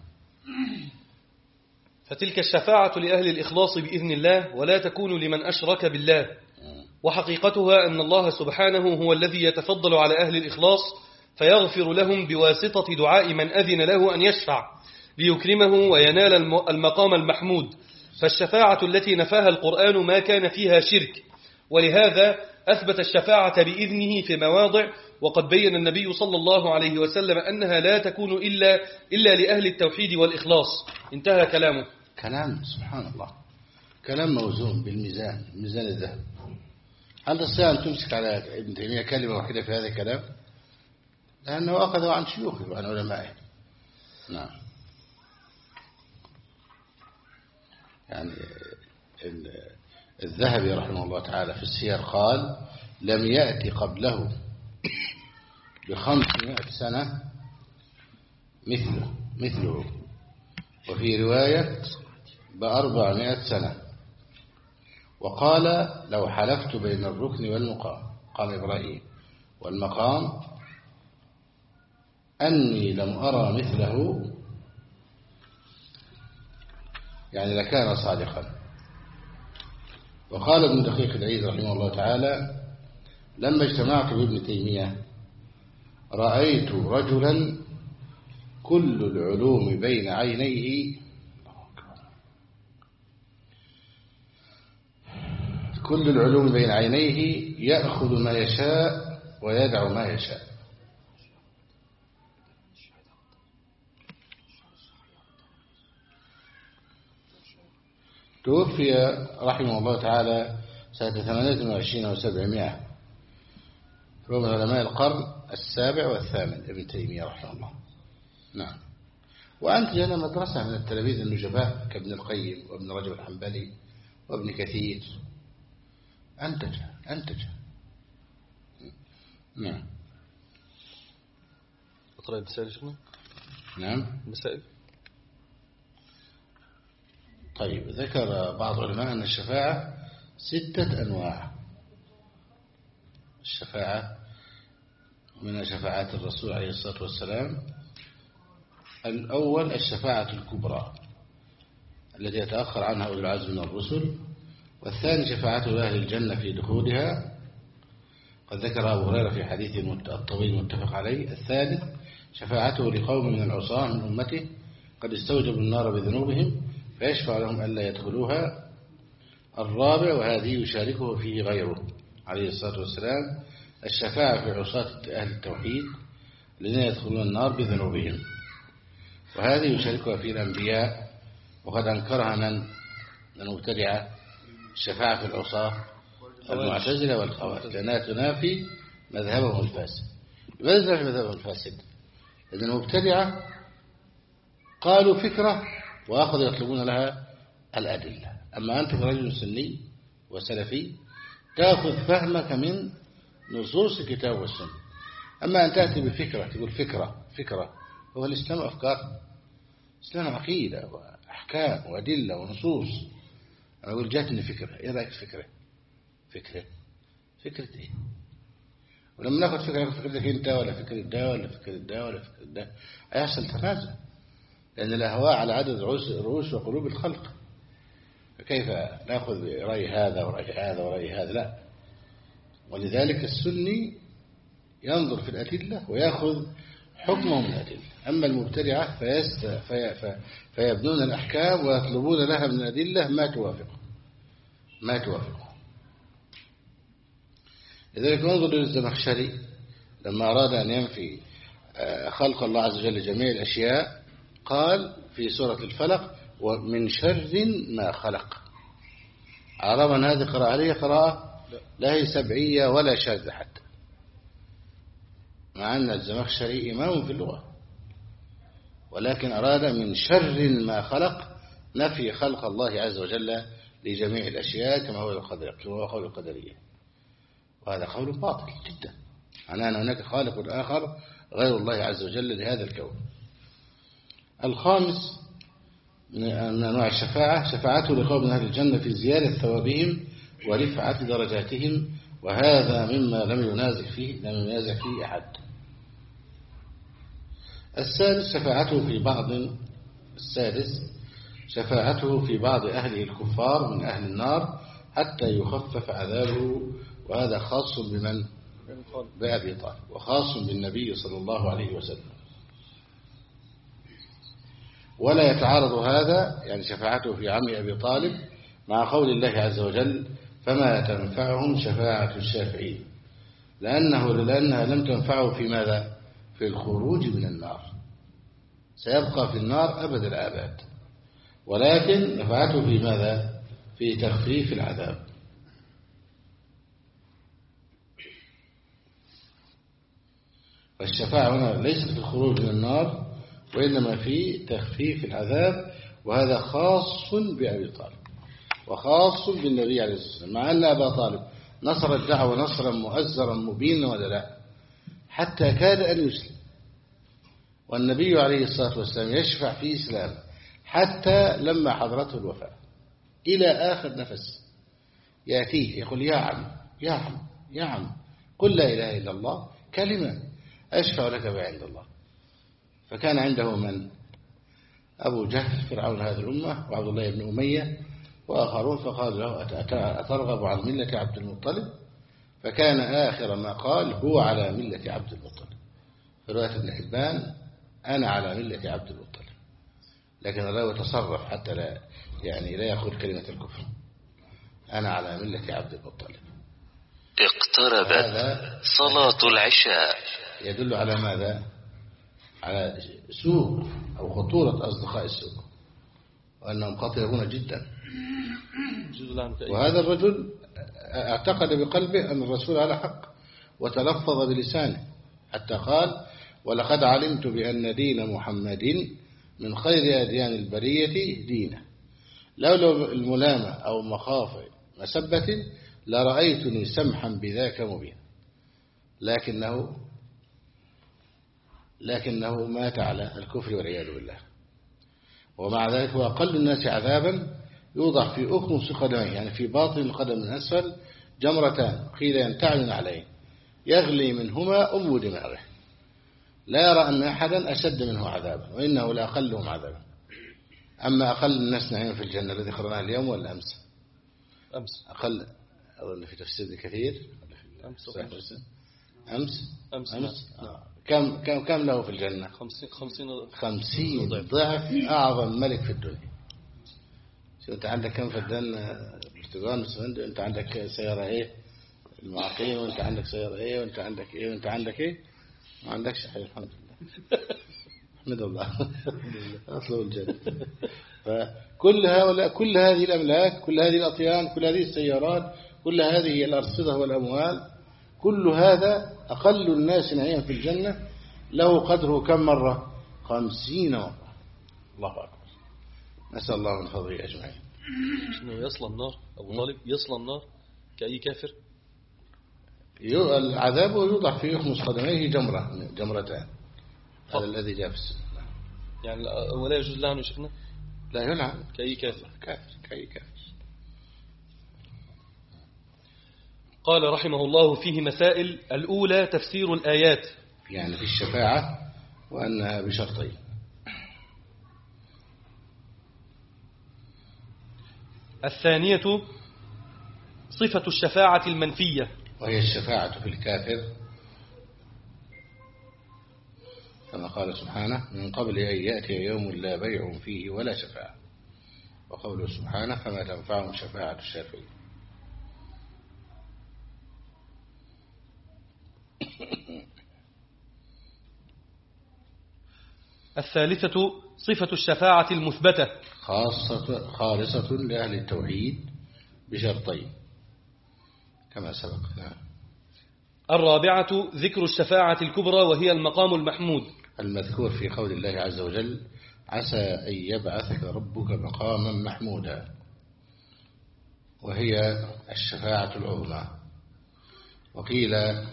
فتلك الشفاعة لأهل الإخلاص بإذن الله، ولا تكون لمن أشرك بالله. وحقيقتها أن الله سبحانه هو الذي يتفضل على أهل الإخلاص فيغفر لهم بواسطة دعاء من أذن له أن يشفع ليكرمه وينال المقام المحمود. فالشفاعة التي نفاها القرآن ما كان فيها شرك، ولهذا أثبت الشفاعة بإذنه في مواضع، وقد بين النبي صلى الله عليه وسلم أنها لا تكون إلا, إلا لأهل التوحيد والإخلاص. انتهى كلامه. كلام سبحان الله، كلام موزون بالميزان، ميزان الذهب. هل تستطيع أن تمسك على ابن تيمية كلمة واحدة في هذا الكلام؟ لأنه أخذه عن شيوخه وعن علمائه. نعم. يعني الذهبي رحمه الله تعالى في السير قال لم يأتي قبله بخمسمائة سنة مثله مثله وفي رواية بأربعمائة سنة. وقال لو حلفت بين الركن والمقام، قام إبراهيم، والمقام أني لم أرى مثله يعني لكان صادقا. وقال ابن دقيق العيد رحمه الله تعالى لما اجتمعت بابن تيمية رأيت رجلا كل العلوم بين عينيه كل العلوم بين عينيه يأخذ ما يشاء ويدع ما يشاء. توفي رحمه الله تعالى سنة ثمانية وعشرين وسبعمائة، هو من علماء القرن السابع والثامن ابن تيمية رحمه الله. نعم. وأنتج لنا مدرسة من التلاميذ النجباء كابن القيم وابن رجب الحنبلي وابن كثير. أنتج أنتج نعم. أقرأ المسائل شيخنا. نعم. المسائل. طيب، ذكر بعض علماء أن الشفاعة ستة أنواع. الشفاعة من شفاعات الرسول عليه الصلاة والسلام. الأول الشفاعة الكبرى التي يتأخر عنها أولو العزم من الرسل، والثاني شفاعة أهل الجنة في دخولها، قد ذكر أبو هريرة في حديث الطويل المتفق عليه. الثالث شفاعته لقوم من العصاة من أمته قد استوجبوا النار بذنوبهم فيشفع لهم ألا يدخلوها. الرابع وهذه يشاركه فيه غيره عليه الصلاة والسلام الشفاعة في عصاة أهل التوحيد الذين يدخلون النار بذنوبهم، وهذه يشاركها فيه الأنبياء، وقد أنكرها من المبتدعة الشفاعة في العصاة المعتزلة والخوارج لأنها تنافي مذهبهم الفاسد. لماذا تنافي مذهبهم الفاسد؟ لأن المبتدعة قالوا فكرة وأخذوا يطلبون لها الأدلة. أما أنت كرجل سني وسلفي تأخذ فهمك من نصوص الكتاب والسنة. أما أن تأتي بفكرة تقول فكرة فكرة هو الإسلام أفكار، الإسلام عقيدة وأحكام وأدلة ونصوص. أنا أقول جاتني فكرة، إيه رأيك فكرة فكرة فكرة إيه؟ ولما ناخذ فكرة فكرتك أنت ولا فكرة ده ولا فكرة ده ولا فكرة ده هيحصل تنازع، لأن الأهواء على عدد رؤوس وقلوب الخلق. فكيف نأخذ رأي هذا ورأي هذا ورأي هذا؟ لا. ولذلك السني ينظر في الأدلة ويأخذ حكمه من الأدلة. أما المبتدعة فيست في في فيبنون الأحكام ويطلبون لها من الأدلة ما توافق ما توافق. لذلك انظر للزمخشري لما أراد أن ينفي خلق الله عز وجل جميع الأشياء قال في سورة الفلق ومن شر ما خلق. عرب أن هذه قراءة عليه قراءة لا هي سبعية ولا شاذة حتى، مع أن الزمخشري إمام في اللغة، ولكن أراد من شر ما خلق نفي خلق الله عز وجل لجميع الأشياء كما هو القدر كما هو قول القدرية، وهذا قول باطل جدا. معناه أن هناك خالق آخر غير الله عز وجل لهذا الكون. الخامس من أنواع الشفاعة شفاعته لقوم من أهل الجنة في زيادة ثوابهم ورفعة درجاتهم، وهذا مما لم ينازع فيه لم ينازع فيه أحد. السادس شفاعته في بعض السادس شفاعته في بعض أهله الكفار من أهل النار حتى يخفف عذابه، وهذا خاص بمن؟ بأبي طالب، وخاص بالنبي صلى الله عليه وسلم. ولا يتعارض هذا يعني شفاعته في عم أبي طالب مع قول الله عز وجل فما تنفعهم شفاعة الشافعين، لأنه لأنها لم تنفعه في ماذا؟ في الخروج من النار، سيبقى في النار أبد الآباد، ولكن نفعته في ماذا؟ في تخفيف العذاب. والشفاعة هنا ليست في الخروج من النار وإنما في تخفيف العذاب، وهذا خاص بأبي طالب وخاص بالنبي عليه الصلاة والسلام، مع أن أبا طالب نصر الدعوة نصرا مؤزرا مبينا ولا لا، حتى كاد أن يسلم، والنبي عليه الصلاة والسلام يشفع في إسلام حتى لما حضرته الوفاة إلى آخر نفس يأتيه يقول يا عم يا عم يا عم قل لا إله إلا الله كلمة أشفع لك بها عند الله. فكان عنده من أبو جهل فرعون هذه الأمة وعبد الله بن أمية وآخرون، فقال له أترغب عن ملة عبد المطلب؟ فكان آخر ما قال هو على ملة عبد المطلب. في رواية ابن حبان أنا على ملة عبد المطلب، لكن الراوي تصرف حتى لا يعني لا يقول كلمة الكفر، أنا على ملة عبد المطلب. اقتربت صلاة العشاء. يدل على ماذا؟ على سوء أو خطورة أصدقاء السوء، وأنهم خطيرون جدا. وهذا الرجل اعتقد بقلبه أن الرسول على حق وتلفظ بلسانه حتى قال ولقد علمت بأن دين محمد من خير أديان البرية دينه، لولا الملامة أو مخافة مسبة لرأيتني سمحا بذاك مبين. لكنه لكنه مات على الكفر والعياذ بالله. ومع ذلك هو أقل الناس عذابا، يوضع في أخمص قدميه يعني في باطن القدم من أسفل جمرتان قيل ينتعلن عليه يغلي منهما أم دماغه، لا يرى أن أحدا أشد منه عذابا، وإنه لأقلهم عذابا. أما أقل الناس نعيم في الجنة الذي قرأناه اليوم ولا أمس؟ أمس أقل أظن في تفسير كثير أمس أمس أمس, أمس, أمس. آه. كم كم كم له في الجنة؟ خمسين خمسين خمسين ضعف أعظم ملك في الدنيا. شو أنت عندك كم فدان برتقال وسفندق؟ أنت عندك سيارة إيه المعقين، وأنت عندك سيارة إيه، وأنت عندك إيه، وأنت عندك إيه، ما عندكش حاجة الحمد لله. احمد الله أصله الجنة. فكل هؤلاء كل هذه الأملاك كل هذه الأطيان كل هذه السيارات كل هذه الأرصدة والأموال كل هذا أقل الناس نعيما في الجنة له قدره كم مرة؟ خمسين مرة. الله أكبر. نسأل الله من فضله أجمعين. إنه يصل النار أبو طالب يصل النار كأي كافر. العذاب يوضع في يخمص قدميه جمرة جمرتان. هذا الذي جاء في السنة. يعني ولا يجوز لعنه شيخنا؟ لا يلعن كأي كافر. كافر كأي كافر. قال رحمه الله فيه مسائل. الأولى تفسير الآيات يعني في الشفاعة وأنها بشرطين. الثانية صفة الشفاعة المنفية، وهي الشفاعة في الكافر كما قال سبحانه من قبل أن يأتي يوم لا بيع فيه ولا شفاعة، وقوله سبحانه فما تنفعهم شفاعة الشافعين. الثالثة صفة الشفاعة المثبتة خاصة خالصة لأهل التوحيد بشرطين كما سبق. نعم. الرابعة ذكر الشفاعة الكبرى وهي المقام المحمود المذكور في قول الله عز وجل عسى أن يبعثك ربك مقاما محمودا، وهي الشفاعة العظمى. وقيل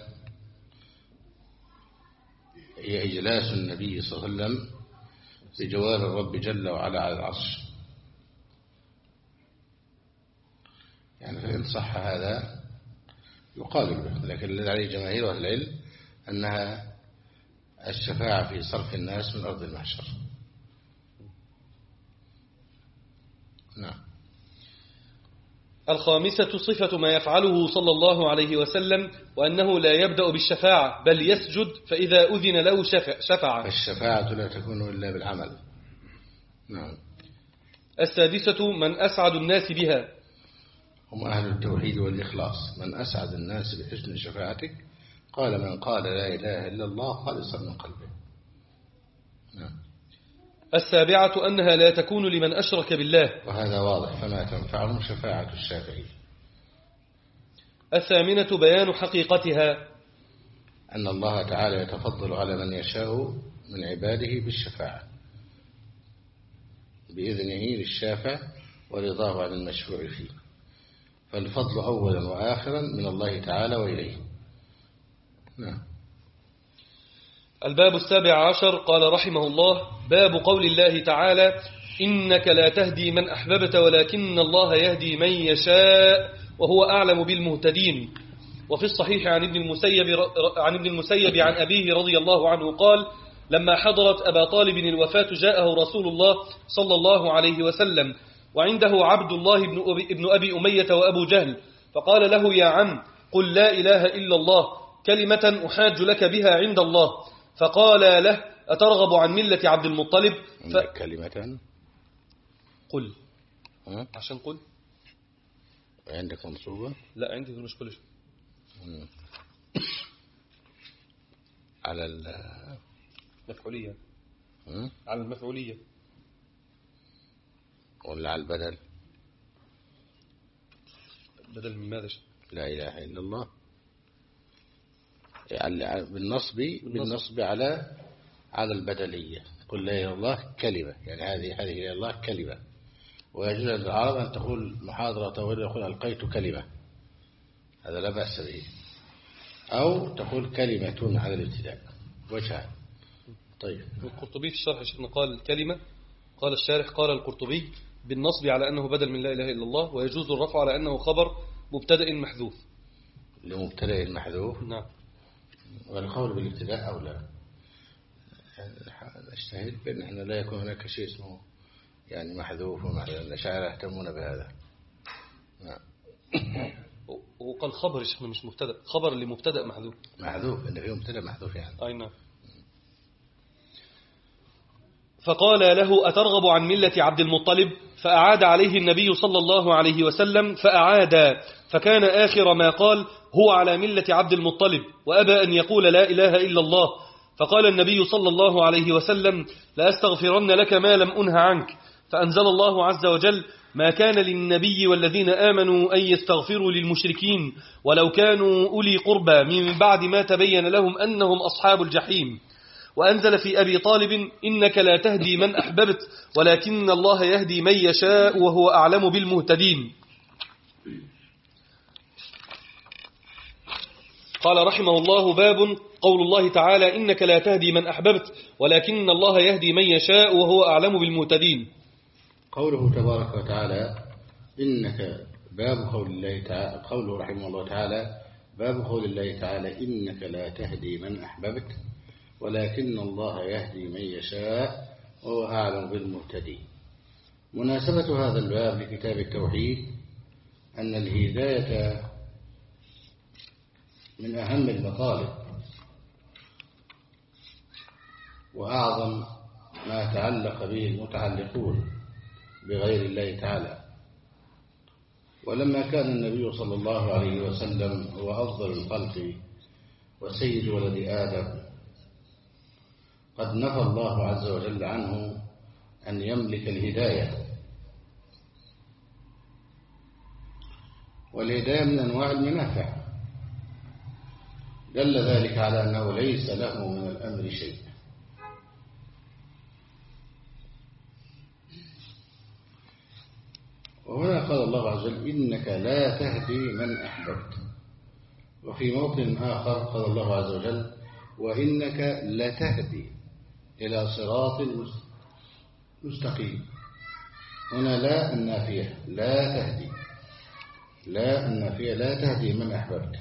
هي إجلاس النبي صلى الله عليه وسلم بجوار الرب جل وعلا على العرش. يعني فإن صح هذا يقال به، لكن الذي عليه جماهير أهل العلم أنها الشفاعة في صرف الناس من أرض المحشر. نعم. الخامسة صفة ما يفعله صلى الله عليه وسلم وأنه لا يبدأ بالشفاعة بل يسجد فإذا أذن له شفع. الشفاعة لا تكون إلا بالعمل. نعم. السادسة من أسعد الناس بها هم أهل التوحيد والإخلاص. من أسعد الناس بحسن شفاعتك قال من قال لا إله إلا الله خالصا من قلبه. نعم. السابعة أنها لا تكون لمن أشرك بالله. وهذا واضح، فما تنفعهم شفاعة الشافعين. الثامنة بيان حقيقتها، أن الله تعالى يتفضل على من يشاء من عباده بالشفاعة بإذنه للشافع ورضاه عن المشفوع فيه، فالفضل أولا وآخرا من الله تعالى وإليه. نعم. الباب السابع عشر. قال رحمه الله: باب قول الله تعالى: إنك لا تهدي من أحببت ولكن الله يهدي من يشاء وهو أعلم بالمهتدين. وفي الصحيح عن ابن المسيب عن ابن المسيب عن أبيه رضي الله عنه قال: لما حضرت أبا طالب الوفاة جاءه رسول الله صلى الله عليه وسلم وعنده عبد الله ابن أبي أمية وأبو جهل، فقال له: يا عم، قل لا إله إلا الله كلمة أحاج لك بها عند الله. فقال له: أترغب عن ملة عبد المطلب؟ ف... كلمة قل ها؟ عشان قل عندك منصوبة؟ لا عندي مش كل شيء على المفعولية. م? على المفعولية ولا على البدل؟ بدل من ماذا؟ لا إله إلا الله يعني بالنصب بالنصب على على البدلية. قل لا إله إلا الله كلمة، يعني هذه هذه إلى الله كلمة. ويجوز للعرب أن تقول محاضرة طويلة يقول ألقيت كلمة، هذا لا بأس به. أو تقول كلمة على الابتداء وجهها. طيب. القرطبي في الشرح شيخنا قال كلمة، قال الشارح قال القرطبي بالنصب على أنه بدل من لا إله إلا الله، ويجوز الرفع على أنه خبر مبتدأ محذوف. لمبتدأ محذوف. نعم. والقول بالابتداء أو لا. نجتهد بأن احنا لا يكون هناك شيء اسمه يعني محذوف ومعنى الأشاعرة يهتمون بهذا. نعم. وقال خبر شيخنا مش مبتدأ، خبر لمبتدأ محذوف. محذوف إن فيه مبتدأ محذوف يعني. أي نعم. فقال له: أترغب عن ملة عبد المطلب؟ فأعاد عليه النبي صلى الله عليه وسلم فأعاد، فكان آخر ما قال: هو على ملة عبد المطلب، وأبى أن يقول لا إله إلا الله. فقال النبي صلى الله عليه وسلم: لأستغفرن لك ما لم أنه عنك. فأنزل الله عز وجل: ما كان للنبي والذين آمنوا أن يستغفروا للمشركين ولو كانوا أولي قربى من بعد ما تبين لهم أنهم أصحاب الجحيم. وأنزل في أبي طالب: إنك لا تهدي من أحببت ولكن الله يهدي من يشاء وهو أعلم بالمهتدين. قال رحمه الله: باب قول الله تعالى: إنك لا تهدي من أحببت ولكن الله يهدي من يشاء وهو أعلم بالمهتدين. قوله تبارك وتعالى إنك، باب قول الله تعالى، قوله رحمه الله تعالى باب قول الله تعالى: إنك لا تهدي من أحببت ولكن الله يهدي من يشاء وهو أعلم بالمهتدين. مناسبة هذا الباب لكتاب التوحيد أن الهداية من أهم المطالب وأعظم ما تعلق به المتعلقون بغير الله تعالى. ولما كان النبي صلى الله عليه وسلم هو أفضل الخلق وسيد ولد آدم، قد نفى الله عز وجل عنه أن يملك الهداية، والهداية من أنواع المنافع، دل ذلك على أنه ليس له من الأمر شيء. وهنا قال الله عز وجل: إنك لا تهدي من أحببت. وفي موطن آخر قال الله عز وجل: وإنك لتهدي إلى صراط مستقيم. هنا لا النافية، لا تهدي، لا النافية لا تهدي من أحببت،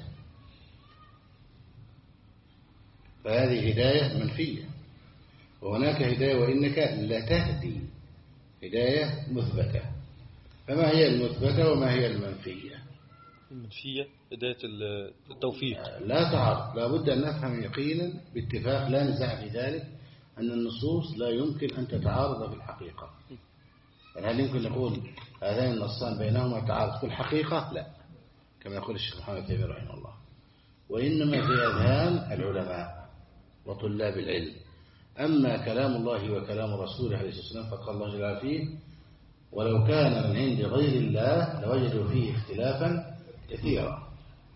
فهذه هداية منفية. وهناك هداية وإنك لتهدي، هداية مثبتة. فما هي المثبتة وما هي المنفية؟ المنفية هداية التوفيق. لا تعارض، لا بد أن نفهم يقينا باتفاق لا نزاع في ذلك أن النصوص لا يمكن أن تتعارض في الحقيقة. يعني هل يمكن نقول هذين النصان بينهما تعارض في الحقيقة؟ لا، كما يقول الشيخ محمد تيمية رحمه الله. وإنما في أذهان العلماء وطلاب العلم أما كلام الله وكلام رسوله عليه الصلاة والسلام فقال الله جل وعلا فيه ولو كان من عند غير الله لوجدوا فيه اختلافا كثيرا.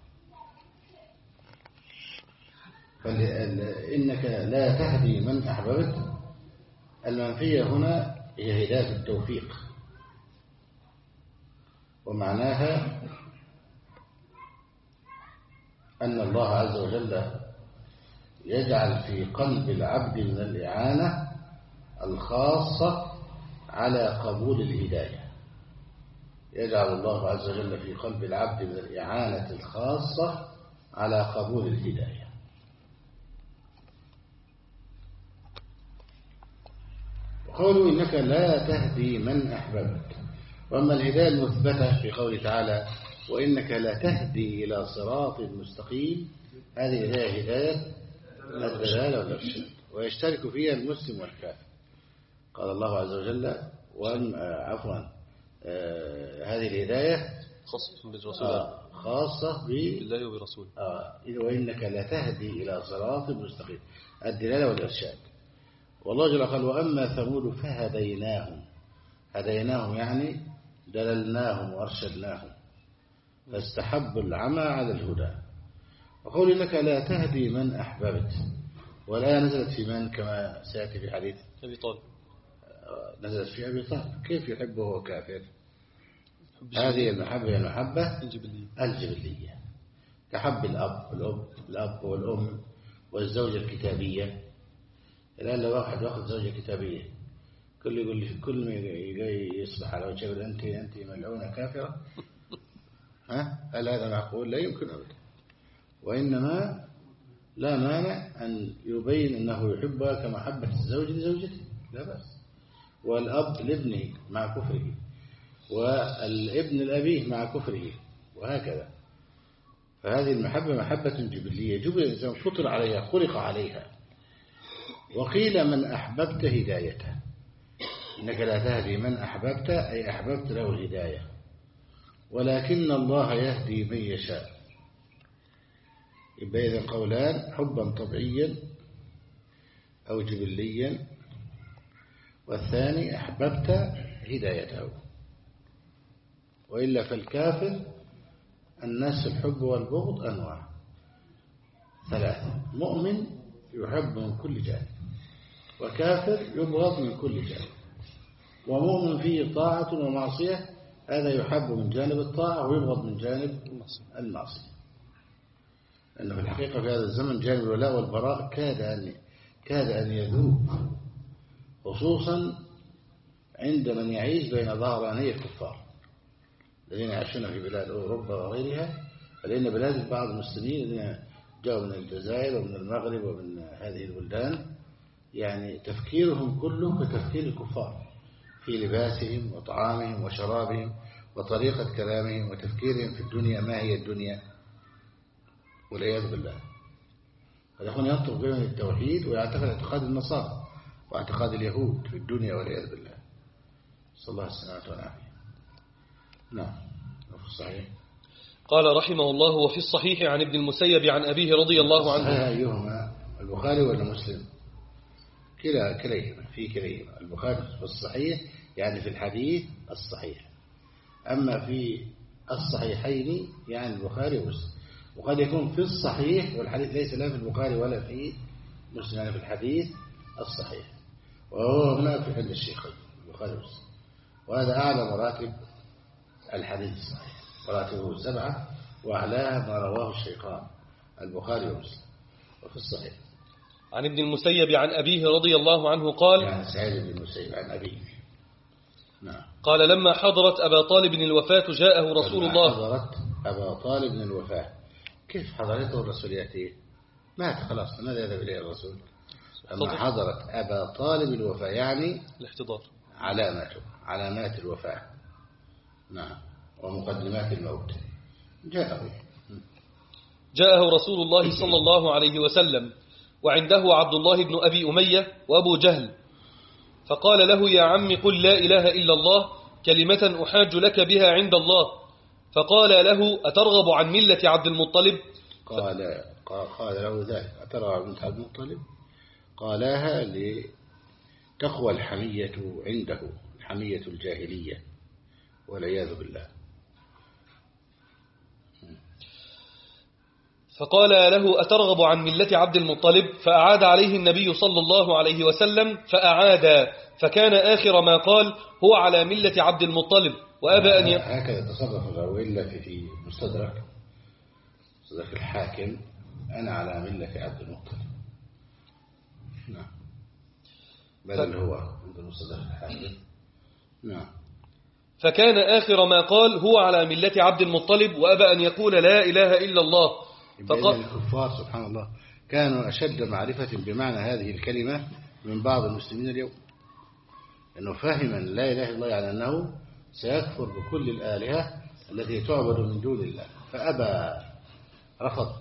فإنك لا تهدي من أحببت، المنفية هنا هي هداية التوفيق، ومعناها أن الله عز وجل يجعل في قلب العبد من الإعانة الخاصة على قبول الهداية. يجعل الله عز وجل في قلب العبد من الإعانة الخاصة على قبول الهداية. وقالوا إنك لا تهدي من أحببت. وأما الهداية المثبتة في قوله تعالى وإنك لا تهدي إلى صراط مستقيم، هذه هداية هداية الدلالة والإرشاد، ويشترك فيها المسلم والكافر. قال الله عز وجل وأن عفوا آه هذه الهداية خاصة بالرسول آه خاصة بالله وبرسوله. آه وإنك لا تهدي إلى صراط مستقيم، الدلالة والإرشاد. والله جل قال وأما ثمود فهديناهم، هديناهم يعني دللناهم وأرشدناهم فاستحبوا العمى على الهدى. وقول إنك لا تهدي من أحببت، والآية نزلت في من كما سيأتي في حديث أبي طالب، نزلت في أبي طالب كيف يحبه وهو كافر. هذه المحبة المحبة الجبلية الجبلية كحب الأب الأب الأب والأم والزوجة الكتابية. الآن لو واحد واخذ زوجة كتابية كل يقول لي كل ما يصبح على وجهه يقول أنت أنت ملعونة كافرة، ها هل هذا معقول؟ لا يمكن أبدا. وإنما لا مانع أن يبين أنه يحبها كمحبة الزوج لزوجته، لا بأس. والأب لابنه مع كفره، والابن لأبيه مع كفره، وهكذا. فهذه المحبة محبة جبلية، جبل الإنسان فطر عليها، خلق عليها. وقيل من أحببت هدايته، إنك لا تهدي من أحببت أي أحببت له الهداية، ولكن الله يهدي من يشاء. يبقى إذن قولان، حبا طبيعيا أو جبليا، والثاني أحببت هدايته. وإلا فالكافر الناس الحب والبغض أنواع ثلاثة: مؤمن يحب من كل جانب، وكافر يبغض من كل جانب، ومؤمن فيه طاعة ومعصية، هذا يحب من جانب الطاعة ويبغض من جانب المعصية. لأن في الحقيقة في هذا الزمن جانب الولاء والبراء كاد أن كاد أن يذوب، خصوصا عند من يعيش بين ظهراني الكفار الذين يعيشون في بلاد أوروبا وغيرها. فلأن بلاد بعض المسلمين الذين جاءوا من الجزائر ومن المغرب ومن هذه البلدان يعني تفكيرهم كله كتفكير الكفار في لباسهم وطعامهم وشرابهم وطريقة كلامهم وتفكيرهم في الدنيا، ما هي الدنيا، والعياذ بالله. فالأخوان ينطق بهم التوحيد ويعتقد اعتقاد النصارى واعتقاد اليهود في الدنيا، والعياذ بالله. صلى الله السلامة والعافية. نعم. وفي الصحيح قال رحمه الله وفي الصحيح عن ابن المسيب عن أبيه رضي الله عنه. أيهما البخاري ولا مسلم؟ كلا كليهما في كليهما. البخاري في الصحيح يعني في الحديث الصحيح، أما في الصحيحين يعني البخاري ومسلم. وقد يكون في الصحيح والحديث ليس لا في البخاري ولا في مسلم، يعني في الحديث الصحيح، وهو هنا في حل الشيخين البخاري ومسلم. وهذا أعلى مراتب الحديث الصحيح، مراتبه سبعة، وأعلاها ما رواه الشيخان البخاري ومسلم. وفي الصحيح عن ابن المسيب عن أبيه رضي الله عنه قال يعني سعيد بن المسيب عن أبيه. نعم. قال لما حضرت أبا طالب الوفاة جاءه رسول لما الله. حضرت أبا طالب الوفاة، كيف حضرته الرسول يأتيه؟ مات خلاص، ماذا يذهب إليه الرسول؟ لما حضرت أبا طالب الوفاة يعني الاحتضار، علامته علامات الوفاة. نعم. ومقدمات الموت. جاءه جاءه رسول الله صلى الله عليه وسلم وعنده عبد الله بن أبي أمية وأبو جهل، فقال له يا عم قل لا إله إلا الله كلمة أحاج لك بها عند الله. فقال له أترغب عن ملة عبد المطلب؟ قال قال له ذلك أترغب عن ملة عبد المطلب؟ قالاها لتقوى الحمية عنده، الحمية الجاهلية والعياذ بالله. فقال له أترغب عن ملة عبد المطلب؟ فأعاد عليه النبي صلى الله عليه وسلم فأعاد، فكان آخر ما قال هو على ملة عبد المطلب وأبى أن ي... هكذا تصرف الراوي إلا في مستدرك مستدرك الحاكم أنا على ملة عبد المطلب. نعم بدل ف... هو عند مستدرك الحاكم. نعم. فكان آخر ما قال هو على ملة عبد المطلب وأبى أن يقول لا إله إلا الله. فقال الكفار سبحان الله كانوا أشد معرفة بمعنى هذه الكلمة من بعض المسلمين اليوم، أنه فهم لا إله إلا الله يعني أنه سيكفر بكل الآلهة التي تعبد من دون الله، فأبى، رفض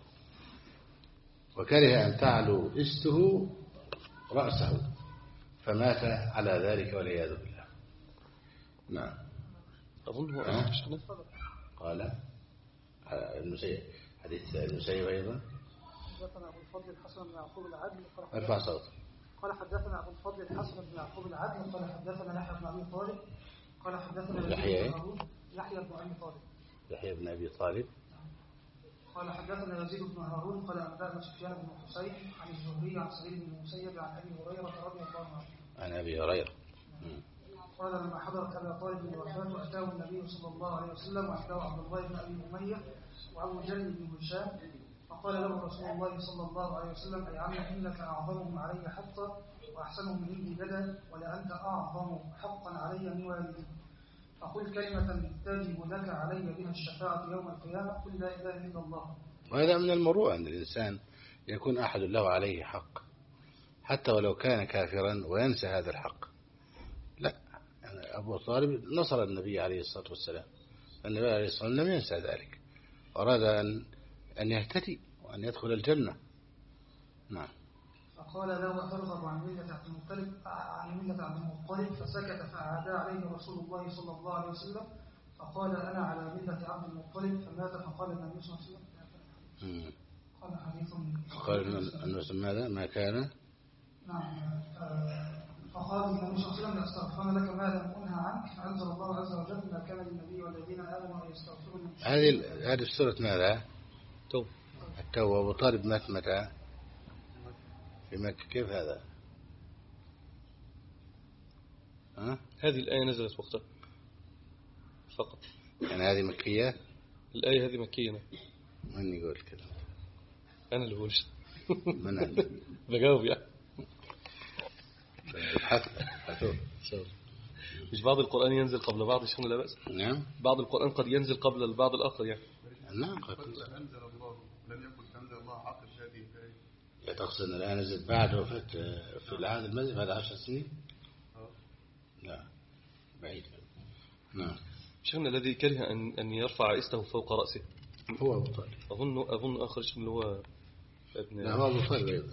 وكره أن تعلو استه رأسه فمات على ذلك والعياذ بالله. نعم. أظن هو أه؟ قال المسيح حديث المسيب أيضا. حدثنا أبو الفضل الحسن بن يعقوب العدل ارفع صوتك. قال حدثنا أبو الفضل الحسن بن يعقوب العدل قال حدثنا يحيى بن أبي طالب قال حدثنا يحيى يحيى بن أبي طالب يحيى بن أبي طالب قال حدثنا يزيد بن هارون قال أنبأنا سفيان بن حسين عن الزهري عن سعيد بن المسيب عن أبي هريرة رضي الله عنه. عن أبي هريرة قال لما حضرت أبا طالب الوفاة أتاه النبي صلى الله عليه وسلم وأتاه عبد الله بن أبي أمية وأبو جهل بن هشام فقال له رسول الله صلى الله عليه وسلم أي عم إنك أعظمهم علي حقا وأحسنهم عندي بدا ولأنت أعظم حقا علي من والدي، فقل كلمة تجب لك علي بها الشفاعة يوم القيامة قل لا إله إلا الله. وهذا من المروءة أن الإنسان يكون أحد له عليه حق حتى ولو كان كافرا وينسى هذا الحق. لا يعني أبو طالب نصر النبي عليه الصلاة والسلام، النبي عليه الصلاة والسلام لم ينسى ذلك، أراد أن أن يهتدي وأن يدخل الجنة. نعم. فقال له أترغب عن ملة عبد المطلب عن ملة عبد المطلب فسكت فأعاد عليه رسول الله صلى الله عليه وسلم فقال أنا على ملة عبد المطلب فمات. فقال النبي صلى الله عليه وسلم قال حديث قال أن ماذا ما كان. نعم. فقال النبي صلى الله عليه وسلم لأستغفرن لك ما لم أنهى عنك فأنزل الله عز وجل ما كان للنبي والذين آمنوا أن يستغفروا للمشركين. هذه هذه السورة ماذا؟ توبة. التوبة. أبو طالب مات متى؟ في مكة. كيف هذا؟ ها؟ هذه الآية نزلت وقتها فقط. يعني هذه مكية؟ الآية هذه مكية. من يقول كده؟ أنا اللي بقولش. من أنا؟ بجاوب يعني. حتى مش بعض القرآن ينزل قبل بعض شيء لا بأس. نعم. بعض القرآن قد ينزل قبل البعض الآخر يعني. نعم. قد أنزل الله لم يكن أنزل الله عقل هذه الآية. تقصد أن الآن نزلت بعد وفاة في العهد الماضي بعد عشر سنين؟ لا بعيد. نعم. شيخنا الذي كره أن أن يرفع إسته فوق رأسه هو أبو طالب. أظن أظن آخر شيء اللي هو ابن. لا هو أبو طالب أيضا.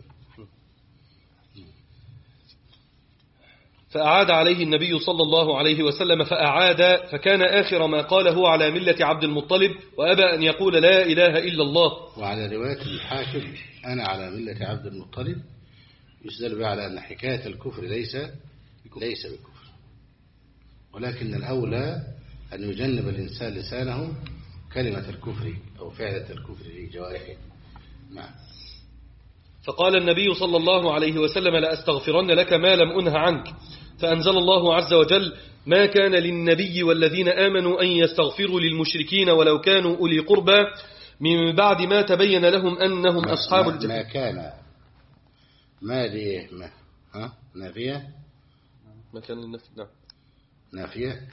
فأعاد عليه النبي صلى الله عليه وسلم فأعاد، فكان آخر ما قال هو على ملة عبد المطلب وأبى أن يقول لا إله إلا الله. وعلى رواية الحاكم أنا على ملة عبد المطلب يستدل بها على أن حكاية الكفر ليس ليس بكفر، ولكن الأولى أن يجنب الإنسان لسانه كلمة الكفر أو فعلة الكفر في جوارحه. نعم. فقال النبي صلى الله عليه وسلم لأستغفرن لك ما لم أنه عنك، فأنزل الله عز وجل ما كان للنبي والذين آمنوا أن يستغفروا للمشركين ولو كانوا أولي قربى من بعد ما تبين لهم أنهم ما أصحاب ما الجحيم. ما كان ما ليه ما ها نافية ما كان للنفي. نعم نافية.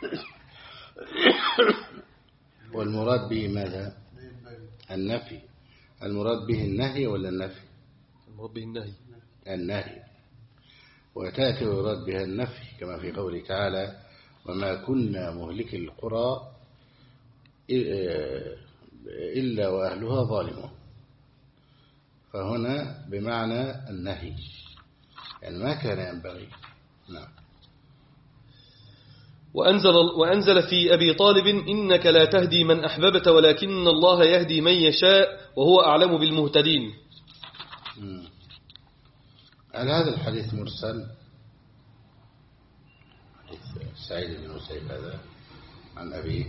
والمراد به ماذا؟ النفي. المراد به النهي ولا النفي؟ المراد به النهي. النهي. وتأتي ويراد بها النفي كما في قوله تعالى وما كنا مهلك القرى إلا وأهلها ظالمون، فهنا بمعنى النهي يعني ما كان ينبغي. نعم. وأنزل, وأنزل في أبي طالب إنك لا تهدي من أحببت ولكن الله يهدي من يشاء وهو أعلم بالمهتدين. هل هذا الحديث مرسل؟ حديث سعيد بن المسيب هذا عن أبيه.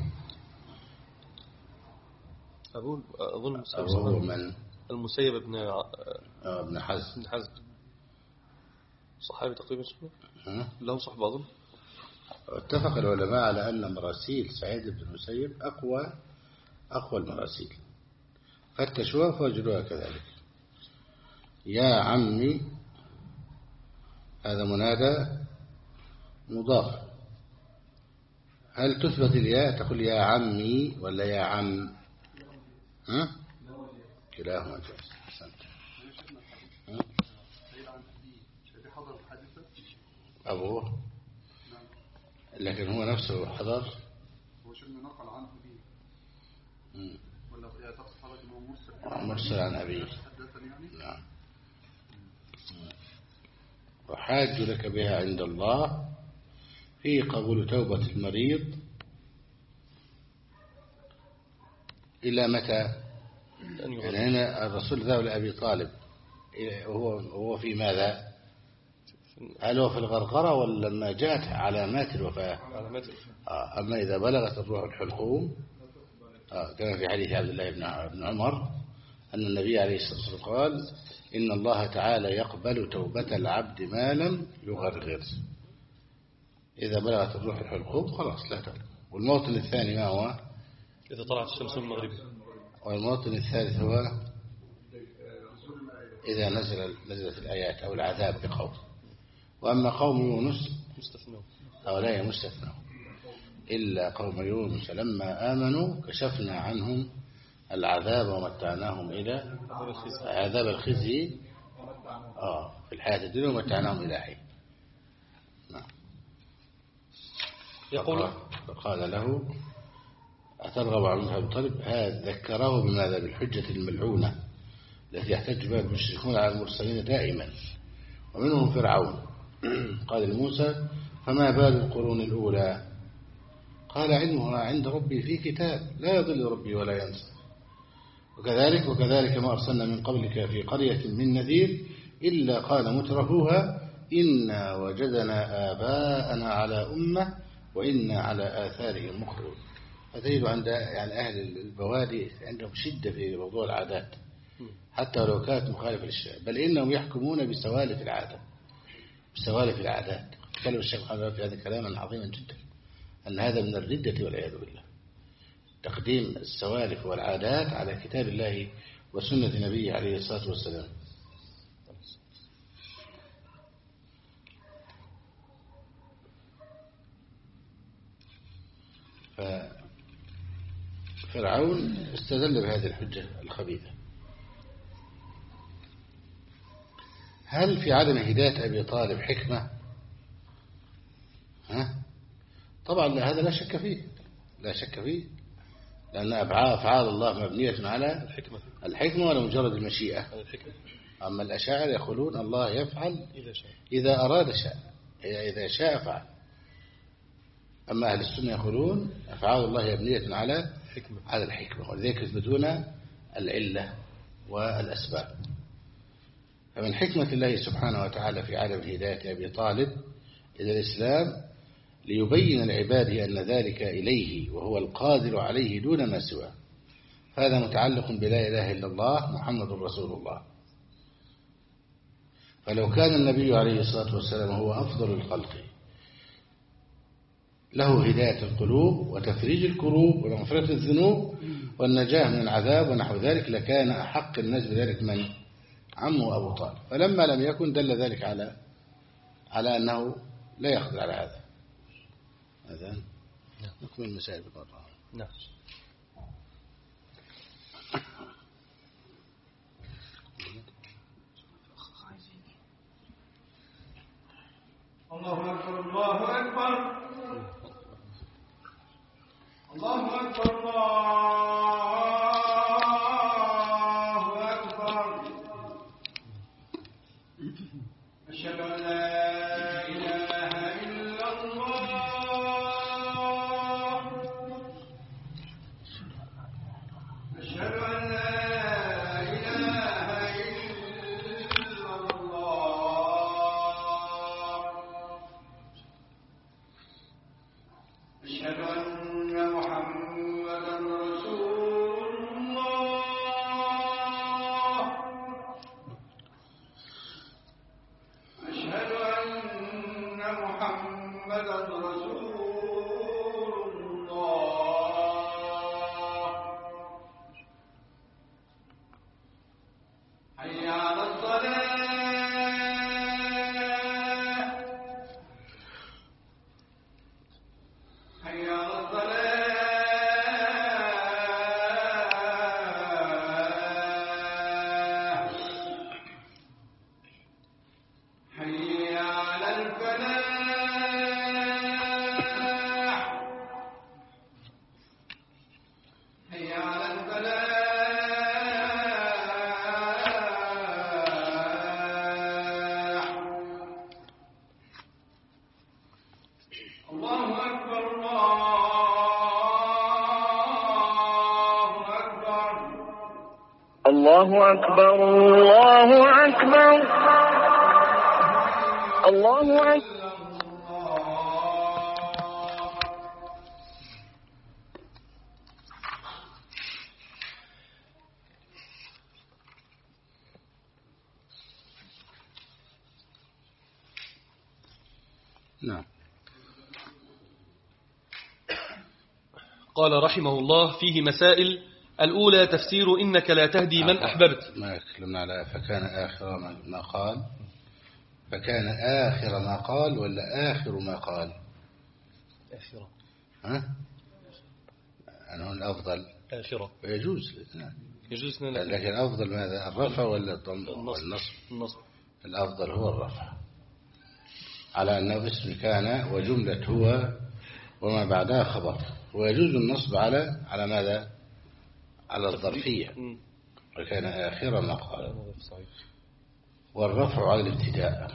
أقول أظن أبوه من المسيب ابن ابن حزم. ابن حزم صحابي تقريبا شنو؟ له صحبة أظن. اتفق العلماء على أن مراسيل سعيد بن المسيب أقوى أقوى المراسيل، فتشوها فوجدوها كذلك. يا عمي هذا منادى مضاف، هل تثبت الياء تقول يا عمي ولا يا عم؟ ها؟ كلاهما جائز. أبوه لكن هو نفسه حضر. هو شبه نقل عنه أبيه ولا تقصد حضرتك أنه مرسل؟ مرسل عن أبيه. نعم. وحاج لك بها عند الله في قبول توبة المريض إلى متى؟ يعني هنا الرسول ذهب لأبي طالب وهو هو في ماذا؟ هل هو في الغرغرة ولا لما جاءت علامات الوفاة؟ آه. أما إذا بلغت الروح الحلقوم آه. كما في حديث عبد الله بن عمر أن النبي عليه الصلاة والسلام قال إن الله تعالى يقبل توبة العبد ما لم يغرغر. إذا بلغت الروح الحلقوم خلاص لا توبة. والموطن الثاني ما هو؟ إذا طلعت الشمس من المغرب. والموطن الثالث هو إذا نزل نزلت الآيات أو العذاب بقوم. وأما قوم يونس هؤلاء مستثنى إلا قوم يونس لما آمنوا كشفنا عنهم العذاب ومتعناهم إلى عذاب الخزي آه في الحياة الدنيا ومتعناهم إلى حين. نعم. يقول فقال له أترغب عن أبي طالب؟ هذا ذكره بماذا؟ بالحجة الملعونة التي يحتج بها المشركون على المرسلين دائما، ومنهم فرعون. قال لموسى فما بال القرون الأولى؟ قال علمها عند ربي في كتاب لا يضل ربي ولا ينسى. وكذلك وكذلك ما أرسلنا من قبلك في قرية من نذير إلا قال مترفوها إنا وجدنا آباءنا على أمة وإنا على آثارهم مقتدون. فتجد عند يعني أهل البوادي عندهم شدة في موضوع العادات حتى لو كانت مخالفة للشرع، بل إنهم يحكمون بسوالف العادة بسوالف العادات. تكلم الشيخ محمد في هذا كلاما عظيما جدا أن هذا من الردة والعياذ بالله، تقديم السوالف والعادات على كتاب الله وسنة نبيه عليه الصلاة والسلام. ففرعون استدل بهذه الحجة الخبيثة. هل في عدم هداية أبي طالب حكمة؟ ها؟ طبعا لا، هذا لا شك فيه لا شك فيه لأن أفعال الله مبنية على الحكمة الحكمة ولا مجرد المشيئة. أما الأشاعرة يقولون الله يفعل إذا أراد شاء، إذا شاء فعل. أما أهل السنة يقولون أفعال الله مبنية على على الحكمة، ولذلك يثبتون العلة والأسباب. فمن حكمة الله سبحانه وتعالى في عالم هداية أبي طالب إلى الإسلام ليبين لعباده أن ذلك إليه وهو القادر عليه دون ما سواه. هذا متعلق بلا إله إلا الله محمد رسول الله. فلو كان النبي عليه الصلاة والسلام هو أفضل الخلق له هداية القلوب وتفريج الكروب ومغفرة الذنوب والنجاة من العذاب ونحو ذلك لكان أحق الناس بذلك من عمه أبو طالب. فلما لم يكن دل ذلك على على أنه لا يقدر على هذا. هذا نكمل المسائل بالمرة. نعم. الله أكبر الله أكبر الله أكبر الله أكبر. أشهد أن لا إله إلا الله. أشهد أن لا إله إلا الله. الله أكبر الله أكبر الله أكبر. نعم. قال رحمه الله فيه مسائل. الأولى تفسير إنك لا تهدي من أحببت. ما يتكلمنا على فكان آخر ما قال، فكان آخر ما قال ولا آخر ما قال؟ آخرة. ها؟ أنا هون الأفضل آخرة. يجوز الاثنين. يجوز الاثنين. لكن الأفضل ماذا؟ الرفع ولا الضم والنصب؟ النصب. الأفضل هو الرفع، على أنه اسم كان وجملة هو وما بعدها خبر، ويجوز النصب على على ماذا؟ على الظرفية، وكان آخر ما قال، والرفع على الابتداء.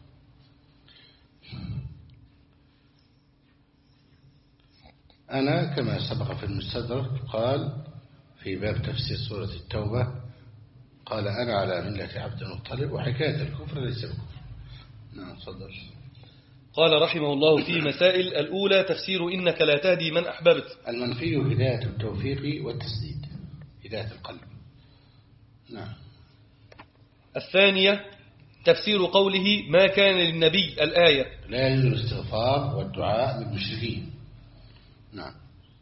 أنا كما سبق في المستدرك قال في باب تفسير سورة التوبة، قال أنا على ملة عبد المطلب، وحكاية الكفر ليس بكفر. نعم تفضل. قال رحمه الله في مسائل. الأولى تفسير إنك لا تهدي من أحببت. المنفي هداية التوفيق والتسديد، هداية القلب. نعم. الثانية تفسير قوله ما كان للنبي الآية. لا يجوز الاستغفار والدعاء للمشركين. نعم.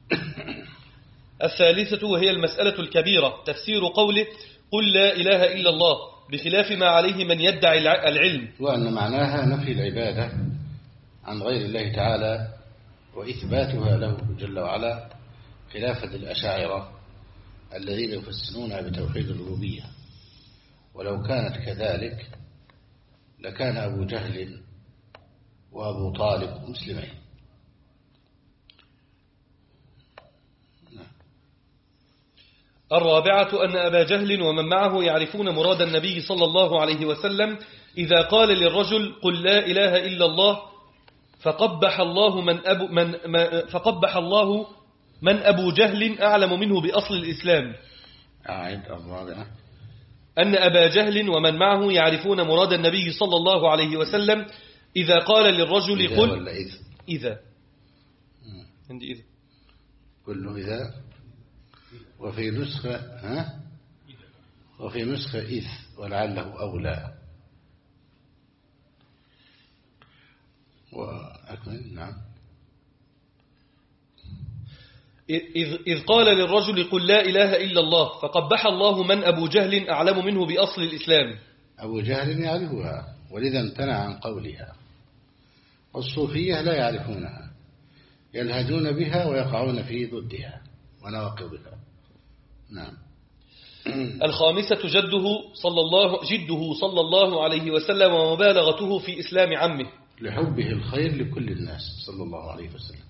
الثالثة وهي المسألة الكبيرة تفسير قوله قل لا إله إلا الله، بخلاف ما عليه من يدعي العلم، وأن معناها نفي العبادة عن غير الله تعالى وإثباتها له جل وعلا، خلافة الأشاعرة الذين يفسرونها بتوحيد الربوبية. ولو كانت كذلك لكان أبو جهل وأبو طالب مسلمين. الرابعة أن أبا جهل ومن معه يعرفون مراد النبي صلى الله عليه وسلم إذا قال للرجل قل لا إله إلا الله، فقبح الله من أبو من فقبح الله من أبو جهل أعلم منه بأصل الإسلام. أعيد الرابعة. أن أبا جهل ومن معه يعرفون مراد النبي صلى الله عليه وسلم إذا قال للرجل إذا قل ولا إذ؟ إذا. عندي إذا. كله إذا. وفي نسخة ها؟ وفي نسخة إذ ولعله أولى. وأكمل. نعم. إذ, إذ قال للرجل قل لا إله إلا الله، فقبح الله من أبو جهل أعلم منه بأصل الإسلام. أبو جهل يعرفها ولذا امتنع عن قولها، والصوفية لا يعرفونها، يلهجون بها ويقعون في ضدها ونواقضها. نعم. الخامسة جده صلى الله جده صلى الله عليه وسلم ومبالغته في إسلام عمه، لحبه الخير لكل الناس صلى الله عليه وسلم.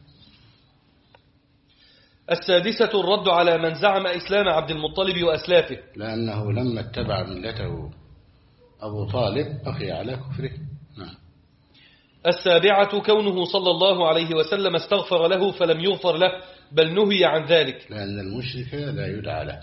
السادسة الرد على من زعم إسلام عبد المطلب وأسلافه، لأنه لما اتبع ملته أبو طالب بقي على كفره. نعم. السابعة كونه صلى الله عليه وسلم استغفر له فلم يغفر له، بل نهي عن ذلك، لأن المشرك لا يدعى له.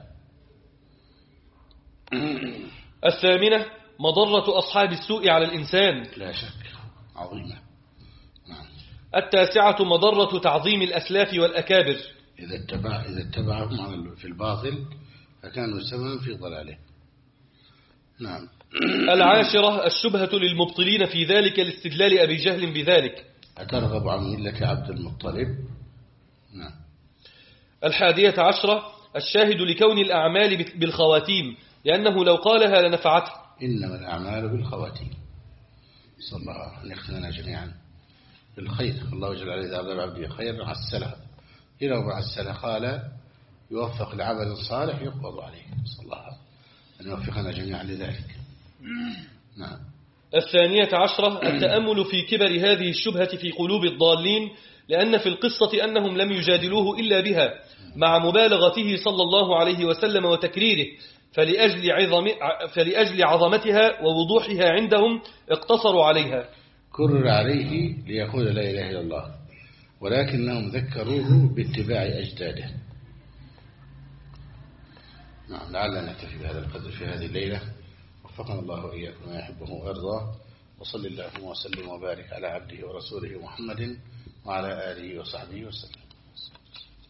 الثامنة مضرة أصحاب السوء على الإنسان، لا شك عظيمة. نعم. التاسعة مضرة تعظيم الأسلاف والأكابر، إذا اتبع إذا اتبعهم في الباطل فكانوا سببا في ضلاله. نعم. العاشرة الشبهة للمبطلين في ذلك لاستدلال أبي جهل بذلك، أترغب عن ملة عبد المطلب. نعم. الحادية عشرة الشاهد لكون الأعمال بالخواتيم، لأنه لو قالها لنفعته. إنما الأعمال بالخواتيم. صلى الله أن يختمنا جميعا بالخير. الله جل وعلا إذا أراد عبده خير عسلها، إذا عسلها قال يوفق لعمل صالح يقبض عليه. صلى الله أن يوفقنا جميعا لذلك. نعم. الثانية عشرة التأمل في كبر هذه الشبهة في قلوب الضالين، لأن في القصة أنهم لم يجادلوه إلا بها مع مبالغته صلى الله عليه وسلم وتكريره، فلأجل, عظم فلأجل عظمتها ووضوحها عندهم اقتصروا عليها. كرر عليه ليقول لا إله إلا الله، ولكنهم ذكروه باتباع أجداده. نعم، لعلنا نكتفي بهذا القدر في هذه الليلة. وفقنا الله وإياكم ما يحبه ويرضاه. وصل اللهم وسلم وبارك على عبده ورسوله محمد وعلى آله وصحبه وسلم.